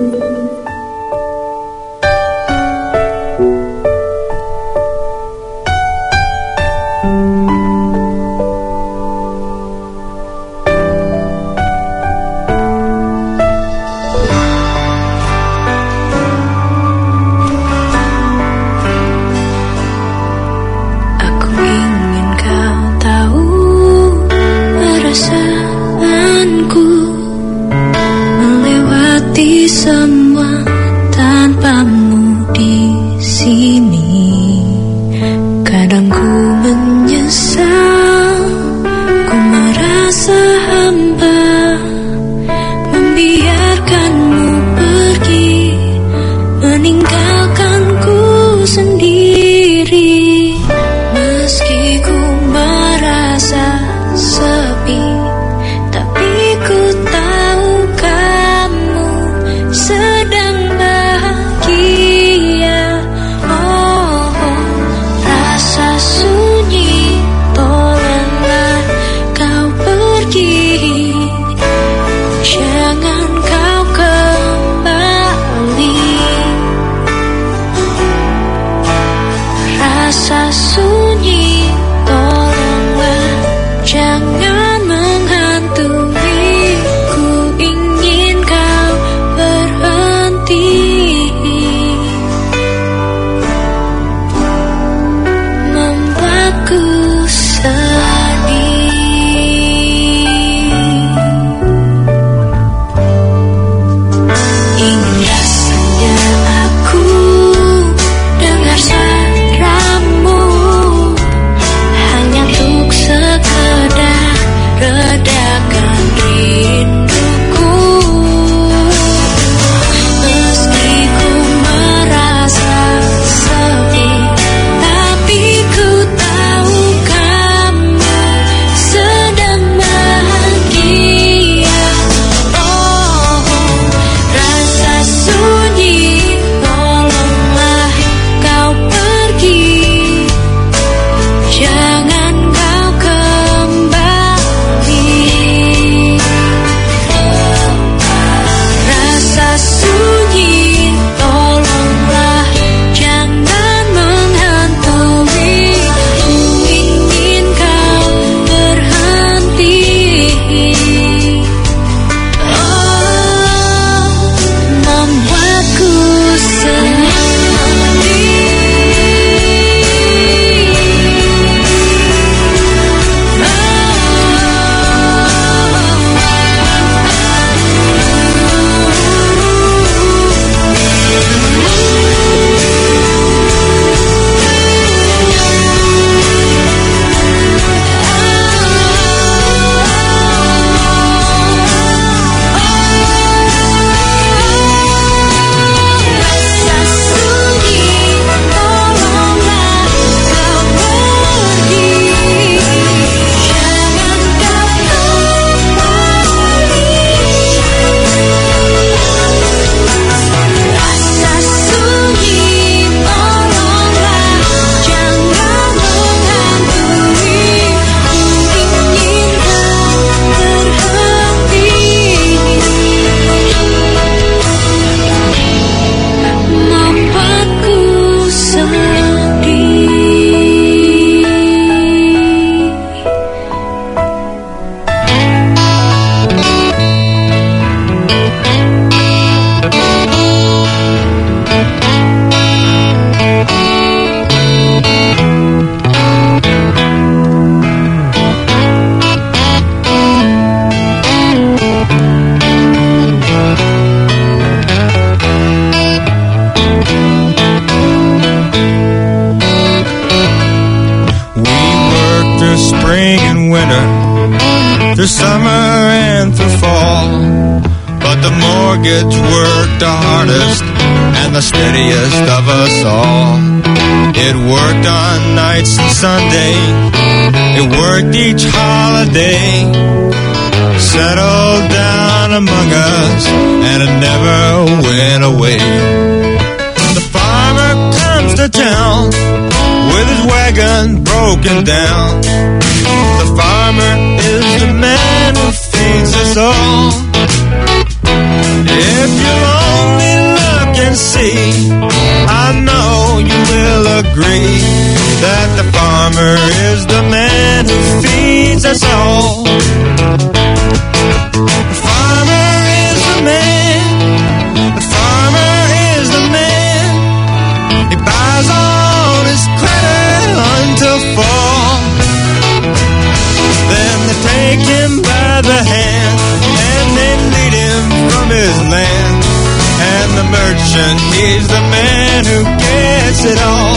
through summer and through fall. But the mortgage worked the hardest and the steadiest of us all. It worked on nights and Sunday, it worked each holiday, settled down among us and it never went away. The farmer comes to town with his wagon broken down. The farmer all. If you'll only look and see, I know you will agree that the farmer is the man who feeds us all. The farmer is the man, the farmer is the man. He buys all his credit until fall. Then they take him by the hand and they lead him from his land. And the merchant, he's the man who gets it all.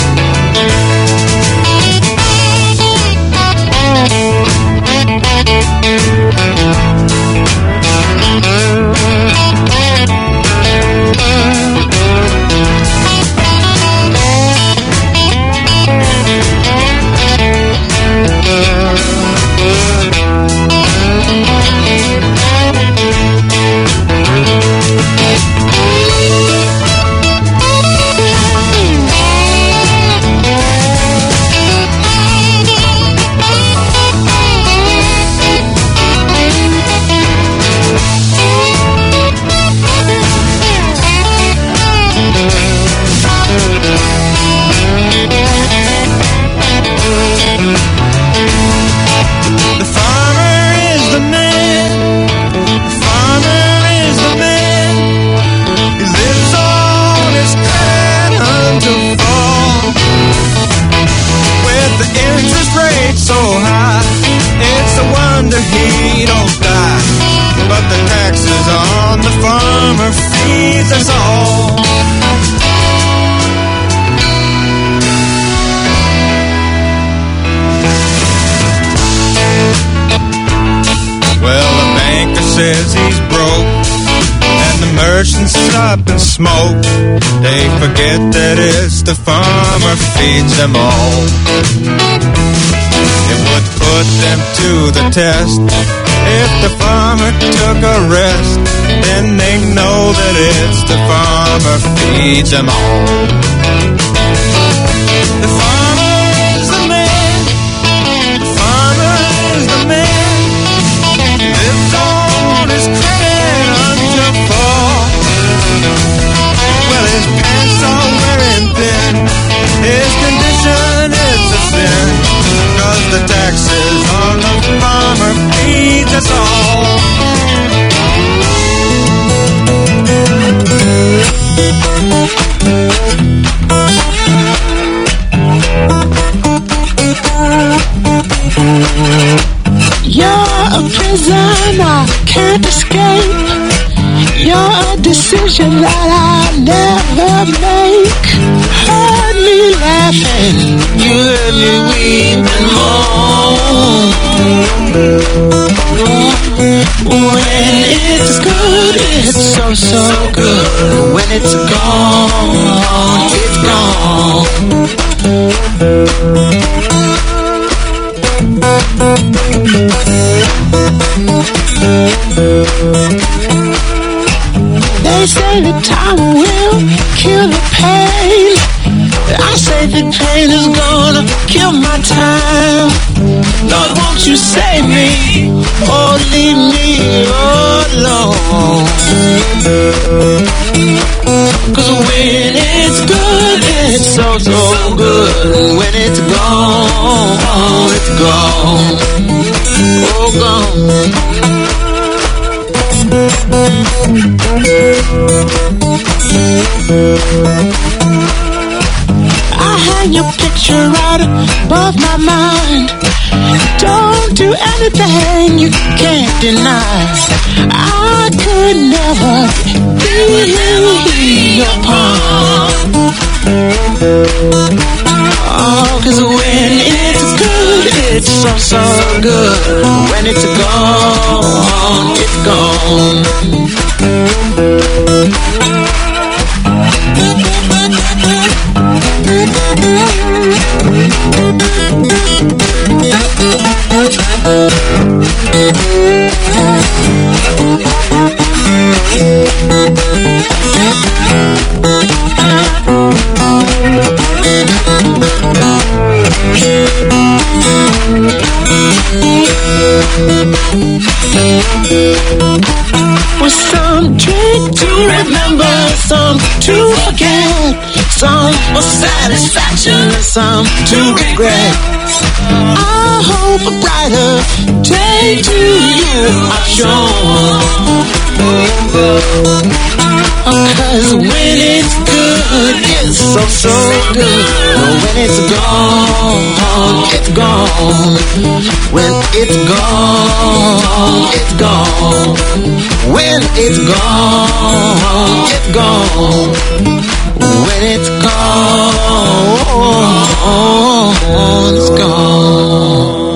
He don't die, but the taxes on the farmer feeds us all. Well, the banker says he's broke, and the merchants stop and smoke. They forget that it's the farmer feeds them all. It would put them to the test if the farmer took a rest. Then they know that it's the farmer feeds them all. The farmer is the man, the farmer is the man. He lives on his credit until fall. Well, his pants are wearing thin, his condition is a sin, 'cause the taxes on the farmer feeds us all. You're a prisoner, can't escape. You're a decision that I'll never make. Heard me laughing, you heard me weeping moan. When it's good, it's so, so good. When it's gone, it's gone. They say that time will kill the pain. I say that pain is gonna kill my time. Lord, won't you save me or leave me alone? 'Cause when it's good, it's so, so good. When it's gone, it's gone. Oh, gone. I hang your picture right above my mind. Don't do anything you can't deny. I could never be your pawn. Oh, 'cause when it's good, it's so, so good. When it's gone, it's gone. remember, some to forget, some for satisfaction, some to regret. I hope a brighter day to you I've shown. Cause when it's good, it's so, so good. But when it's gone, it's gone. When it's gone, it's gone. When it's gone, it's gone. When it's gone, it's gone.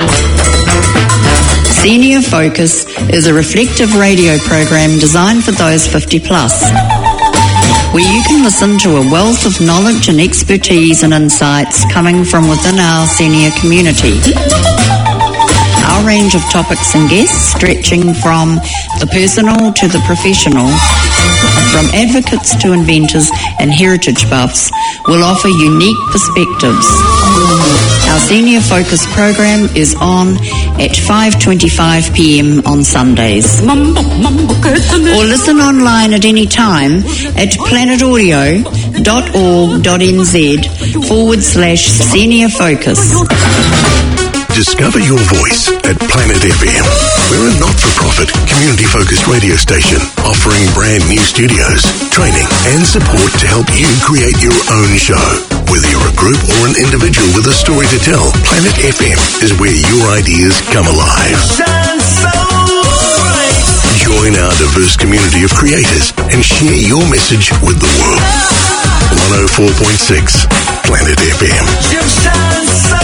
Senior Focus is a reflective radio program designed for those fifty plus, where you can listen to a wealth of knowledge and expertise and insights coming from within our senior community. Our range of topics and guests, stretching from the personal to the professional, from advocates to inventors and heritage buffs, will offer unique perspectives. Our Senior Focus program is on at five twenty-five p m on Sundays. Or listen online at any time at planetaudio.org.nz forward slash Senior Focus. Discover your voice at Planet F M. We're a not-for-profit, community-focused radio station offering brand new studios, training and support to help you create your own show. Whether you're a group or an individual with a story to tell, Planet F M is where your ideas come alive. Join our diverse community of creators and share your message with the world. one oh four point six Planet F M. You shine so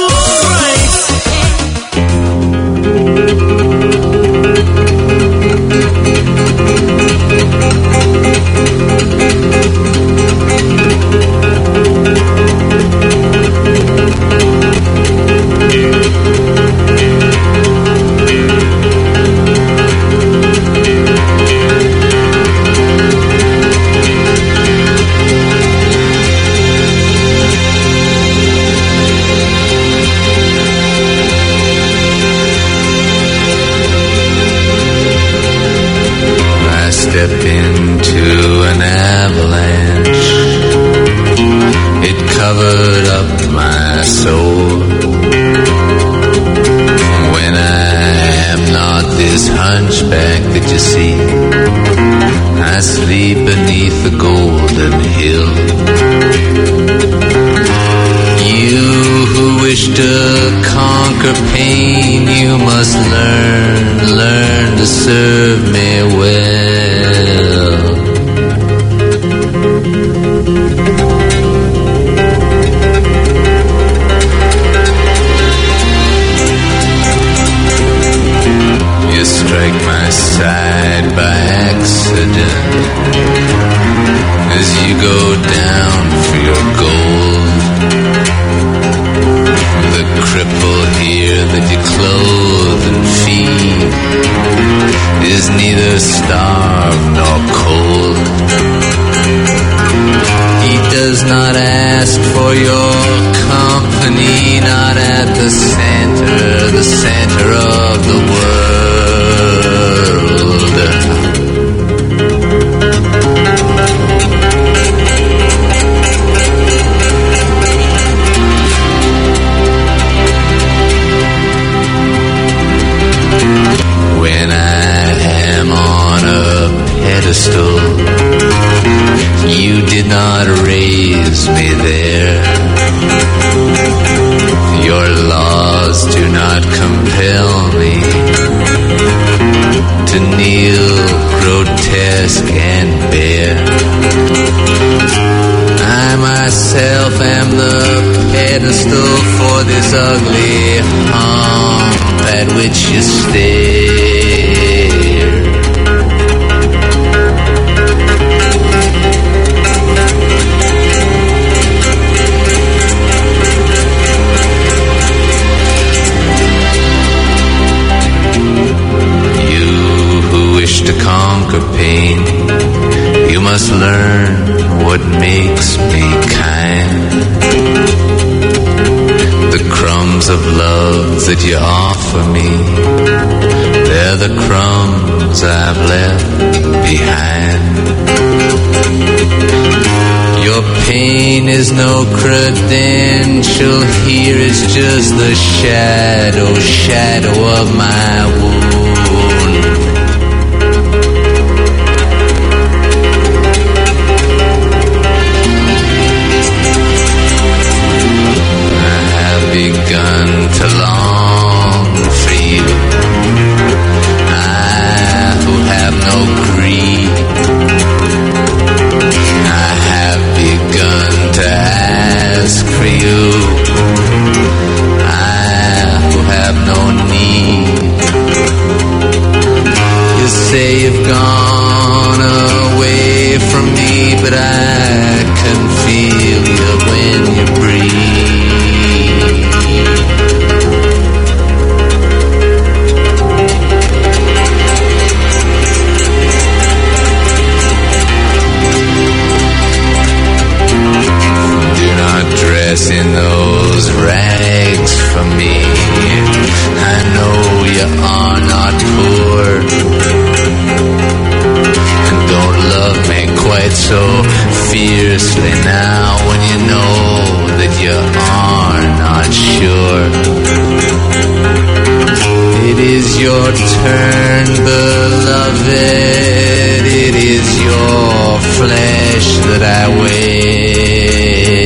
stepped into an avalanche. It covered up my soul. When I am not this hunchback that you see, I sleep beneath the golden hill. You who wish to conquer pain, you must learn, learn to serve me well. You strike my side by accident as you go down for your gold. The cripple here that you clothe and feed is neither starved nor cold. He does not ask for your company, not at the center, the center of the world. When I am on a pedestal, you did not raise me there. Your laws do not compel me to kneel grotesque and bare. I myself am the pedestal for this ugly hump at which you stare. To conquer pain, you must learn what makes me kind. The crumbs of love that you offer me, they're are the crumbs I've left behind. Your pain is no credential, here is just the shadow, shadow of my wound. I have begun to long for you, I who have no greed. I have begun to ask for you, I who have no need. You say you've gone away from me, but I can feel you when you breathe. In those rags for me, I know you are not poor, and don't love me quite so fiercely now when you know that you are not sure. It is your turn, beloved, it is your flesh that I wear.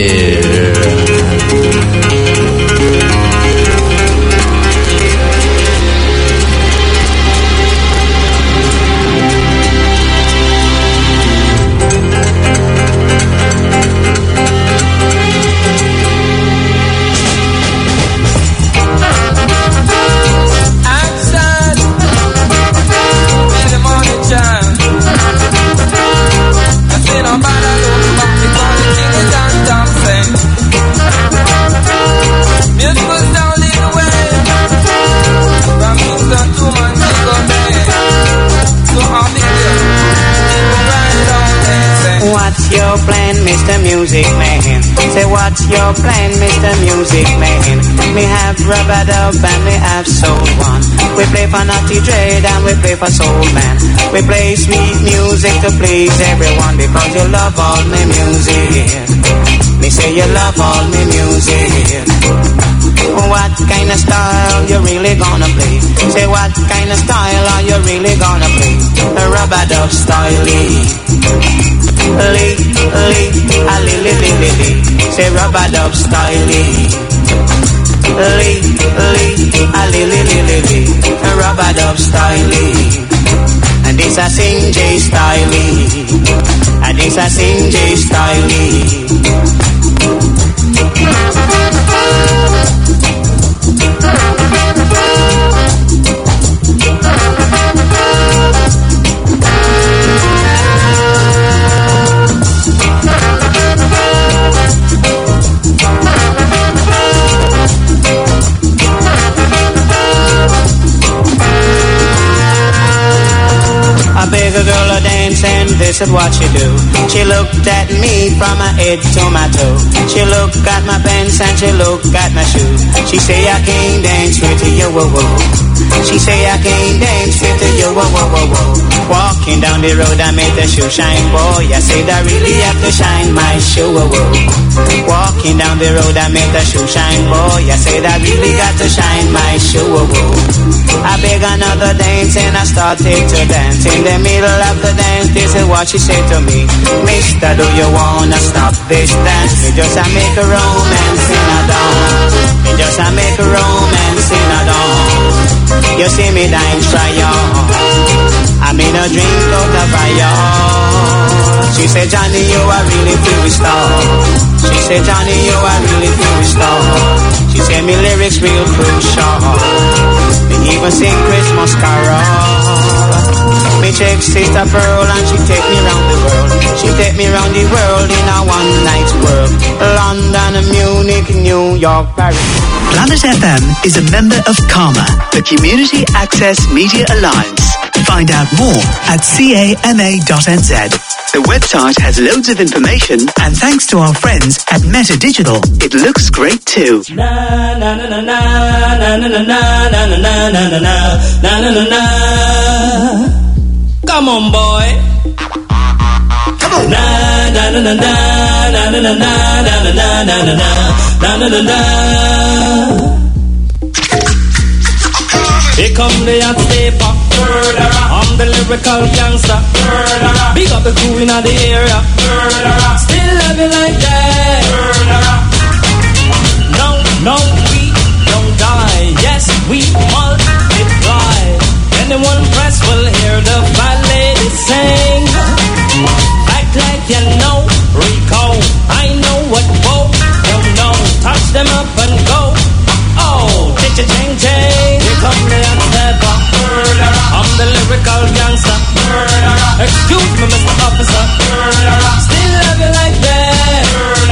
What's your plan, Mister Music Man? Say what's your plan, Mister Music Man? Me have rubber dub and me have soul one. We play for Naughty Dread and we play for Soul Man. We play sweet music to please everyone because you love all me music. Me say you love all me music. What kind of style you really gonna play? Say what kind of style are you really gonna play? A rubber dub style. Lee, lee, a li li li li li. Say rubber dub style. Lee, lee, a li li li li li. A rubber dub style. And this a sing J style. And this a sing J style. A bigger girl a dance and this is what she do. She looked at me from my head to my toe. She looked at my pants and she looked at my shoes. She say I can't dance with you, whoa, whoa. She say I can't dance with you, whoa, whoa, whoa, whoa. Walking down the road I made the shoe shine, boy. I said I really have to shine my shoe, whoa, whoa. Walking down the road I made the shoe shine, boy. I said I really got to shine my shoe, whoa, whoa. I beg another dance and I started to dance. In the middle of the dance, this is what she said to me. Mister, do you wanna stop this dance? Me just a make a romance in a dance. Me just a make a romance in a dance. You see me dance, try on. I mean a drink out of fire. She said, Johnny, you are really feel star. She said, Johnny, you are really feel star. She said, me lyrics real crucial. Me even sing Christmas carol. Me check Sister Pearl and she take me round the world. She take me round the world in a one night world. London, Munich, New York, Paris. Planet F M is a member of CAMA, the Community Access Media Alliance. Find out more at cama dot n z. The website has loads of information, and thanks to our friends at Meta Digital, it looks great too. Na na na na na na na na na na na na na na na na na. Come on, boy. Come on. Na na na na na na na na na na na na na na na na na. Here come the hot stepper. I'm the lyrical gangster. Big up the crew in the area. Still love you like that. No, no, we don't die. Yes, we multiply. Anyone press will hear the fat lady sing. Act like you know Rico. I know what Bo don't know. Touch them up and go. Oh, cha-cha-ching, ching. Here come the hot stepper. I'm the lyrical gangster. Excuse me, Mister Officer. Still love you like that.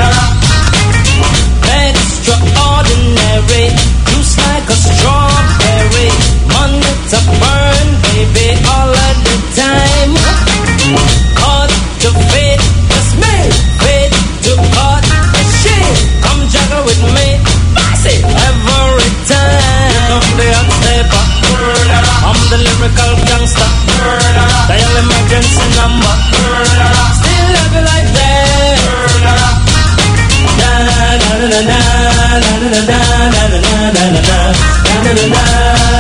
Extraordinary, juice like a strawberry. Money to burn, baby, all of the time. Hard to fit, that's me. Fit to cut the shit. Come juggle with me. Massive every time. Here come the hot stepper. I'm the lyrical gangster. Dial emergency number. Still love you like that. Na na na na na na na na na na na na na.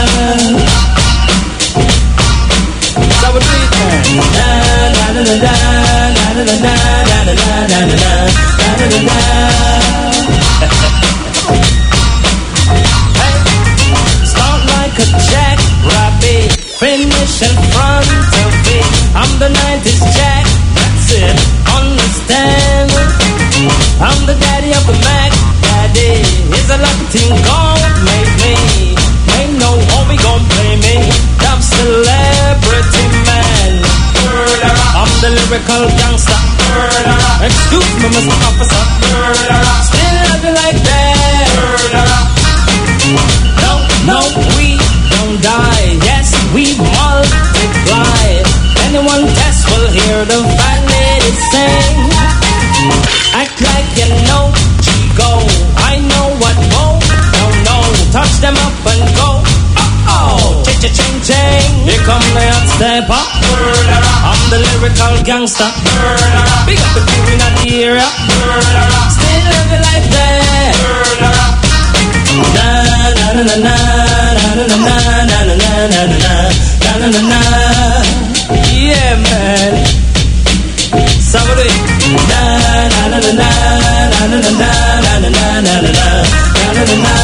So we do it, man. Na na na na na na na na na na na na na. Start like a jackrabbit, finish in front of it. I'm the nineties Jack, that's it, understand. I'm the daddy of the Mac, daddy. Here's a lucky thing, gon' make me. Ain't no homie gon' play me. I'm celebrity man. I'm the lyrical gangster. Excuse me, Mister Officer. Still love you like that. No, no, we don't die. Yes, we multiply. Anyone test will hear the fat lady sing. Act like you know Chico. I know what Bo don't know. Touch them up and go. Uh-oh, cha-cha-ching, ching. Here come the hot stepper. I'm the lyrical gangster. Big up the crew in the area. Still love you like that. Na na na na na na na na na na na na na na na. Yeah, man. Somebody. Na na na na na na na na na na na na na na na.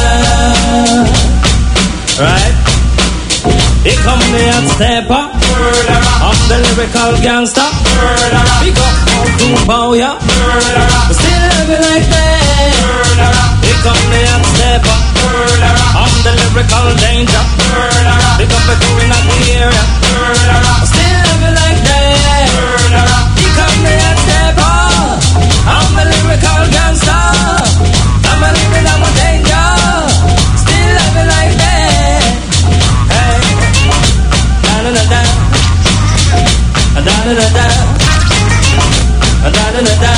Right? Here come the hot stepper. I'm the lyrical gangster. Big up all to bow ya. Still love you like that. Here come the hot stepper. I'm the lyrical danger. Big up the crew in the area. Still love you like that. Here come the hot stepper. I'm the lyrical gangster. I'm a living, I'm a danger. Still love you like that. Hey, da da da da, da da da da, da da da da.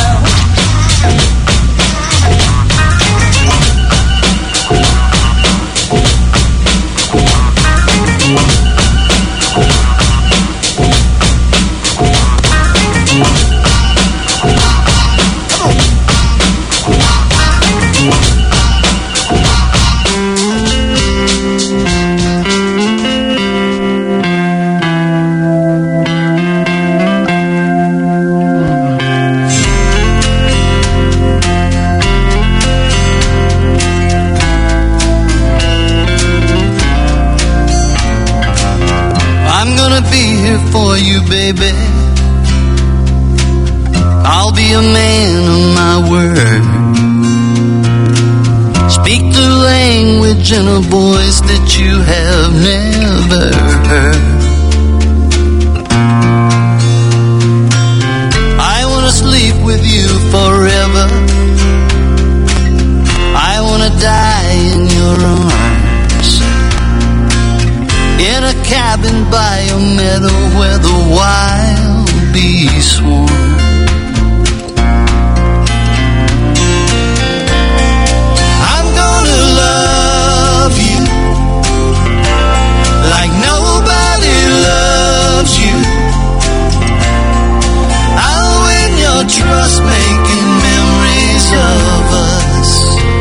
For you, baby, I'll be a man of my word. Speak the language in a voice that you have never heard. I wanna sleep with you forever. I wanna die in your meadow where the wild bees swarm. I'm gonna love you like nobody loves you. I'll win your trust, making memories of us.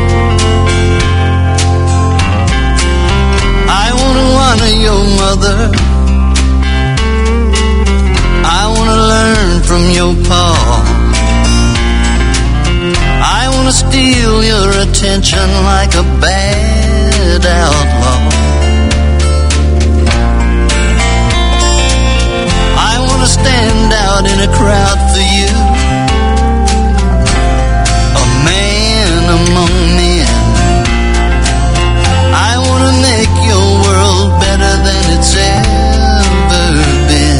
I wanna honor your mother. I wanna learn from your pa. I wanna steal your attention like a bad outlaw. I wanna stand out in a crowd for you, a man among men. I wanna make your world better than it's ever been.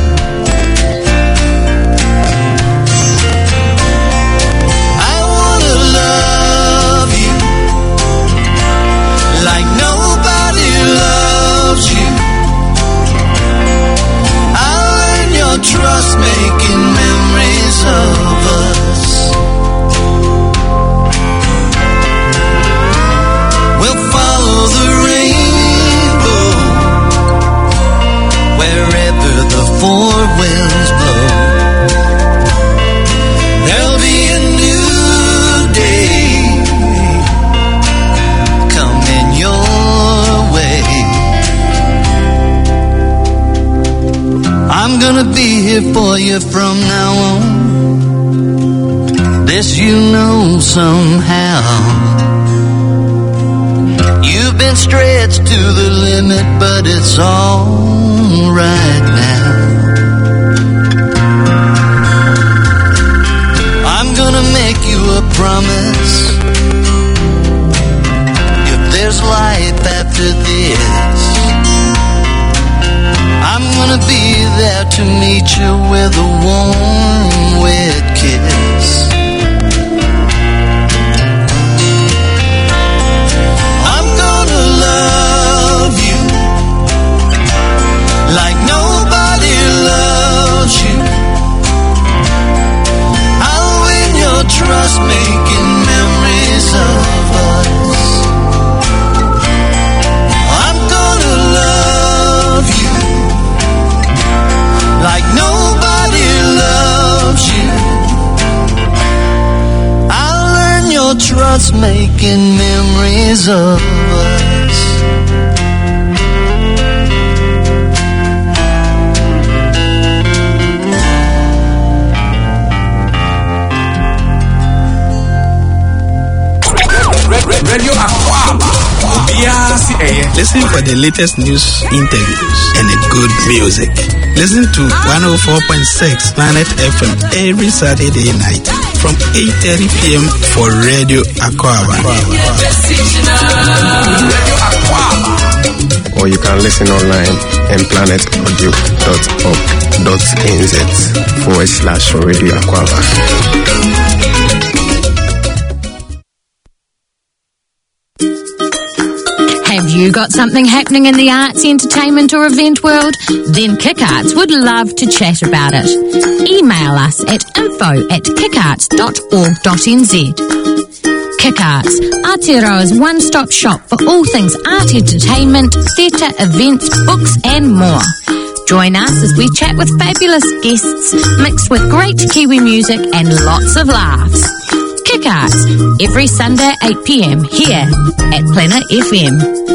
I wanna love you like nobody loves you. I'll earn your trust, making memories of us. We'll follow the rainbow wherever the four winds blow. There'll be a new day coming your way. I'm gonna be here for you from now on. This you know somehow. You've been stretched to the limit, but it's all right now. I'm gonna make you a promise. If there's life after this, I'm gonna be there to meet you with a warm, wet kiss. Love you like nobody loves you. I'll win your trust, making memories of us. I'm gonna love you like nobody loves you. I'll earn your trust, making memories of us. Radio Aquaba. Listen for the latest news, interviews, and a good music. Listen to one oh four point six Planet F M every Saturday night from eight thirty p.m. for Radio Aquaba. Or you can listen online at planet audio dot org dot n z forward slash Radio Aquaba. Have you got something happening in the arts, entertainment or event world? Then Kick Arts would love to chat about it. Email us at info at kickarts dot org dot n z. Kick Arts, Aotearoa's one-stop shop for all things art, entertainment, theatre, events, books and more. Join us as we chat with fabulous guests, mixed with great Kiwi music and lots of laughs. Kick Arts, every Sunday eight p.m. here at Planet F M.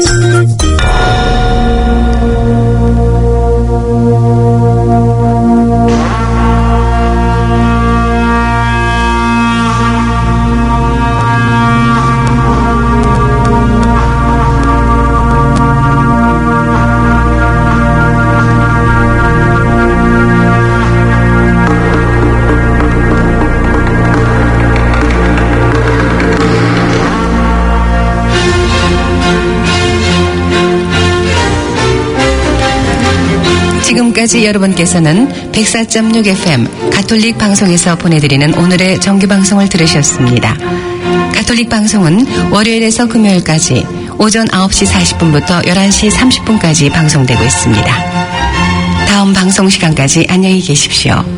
지금까지 여러분께서는 백사 점 육 에프엠 가톨릭 방송에서 보내드리는 오늘의 정규방송을 들으셨습니다. 가톨릭 방송은 월요일에서 금요일까지 오전 아홉 시 사십 분부터 열한 시 삼십 분까지 방송되고 있습니다. 다음 방송 시간까지 안녕히 계십시오.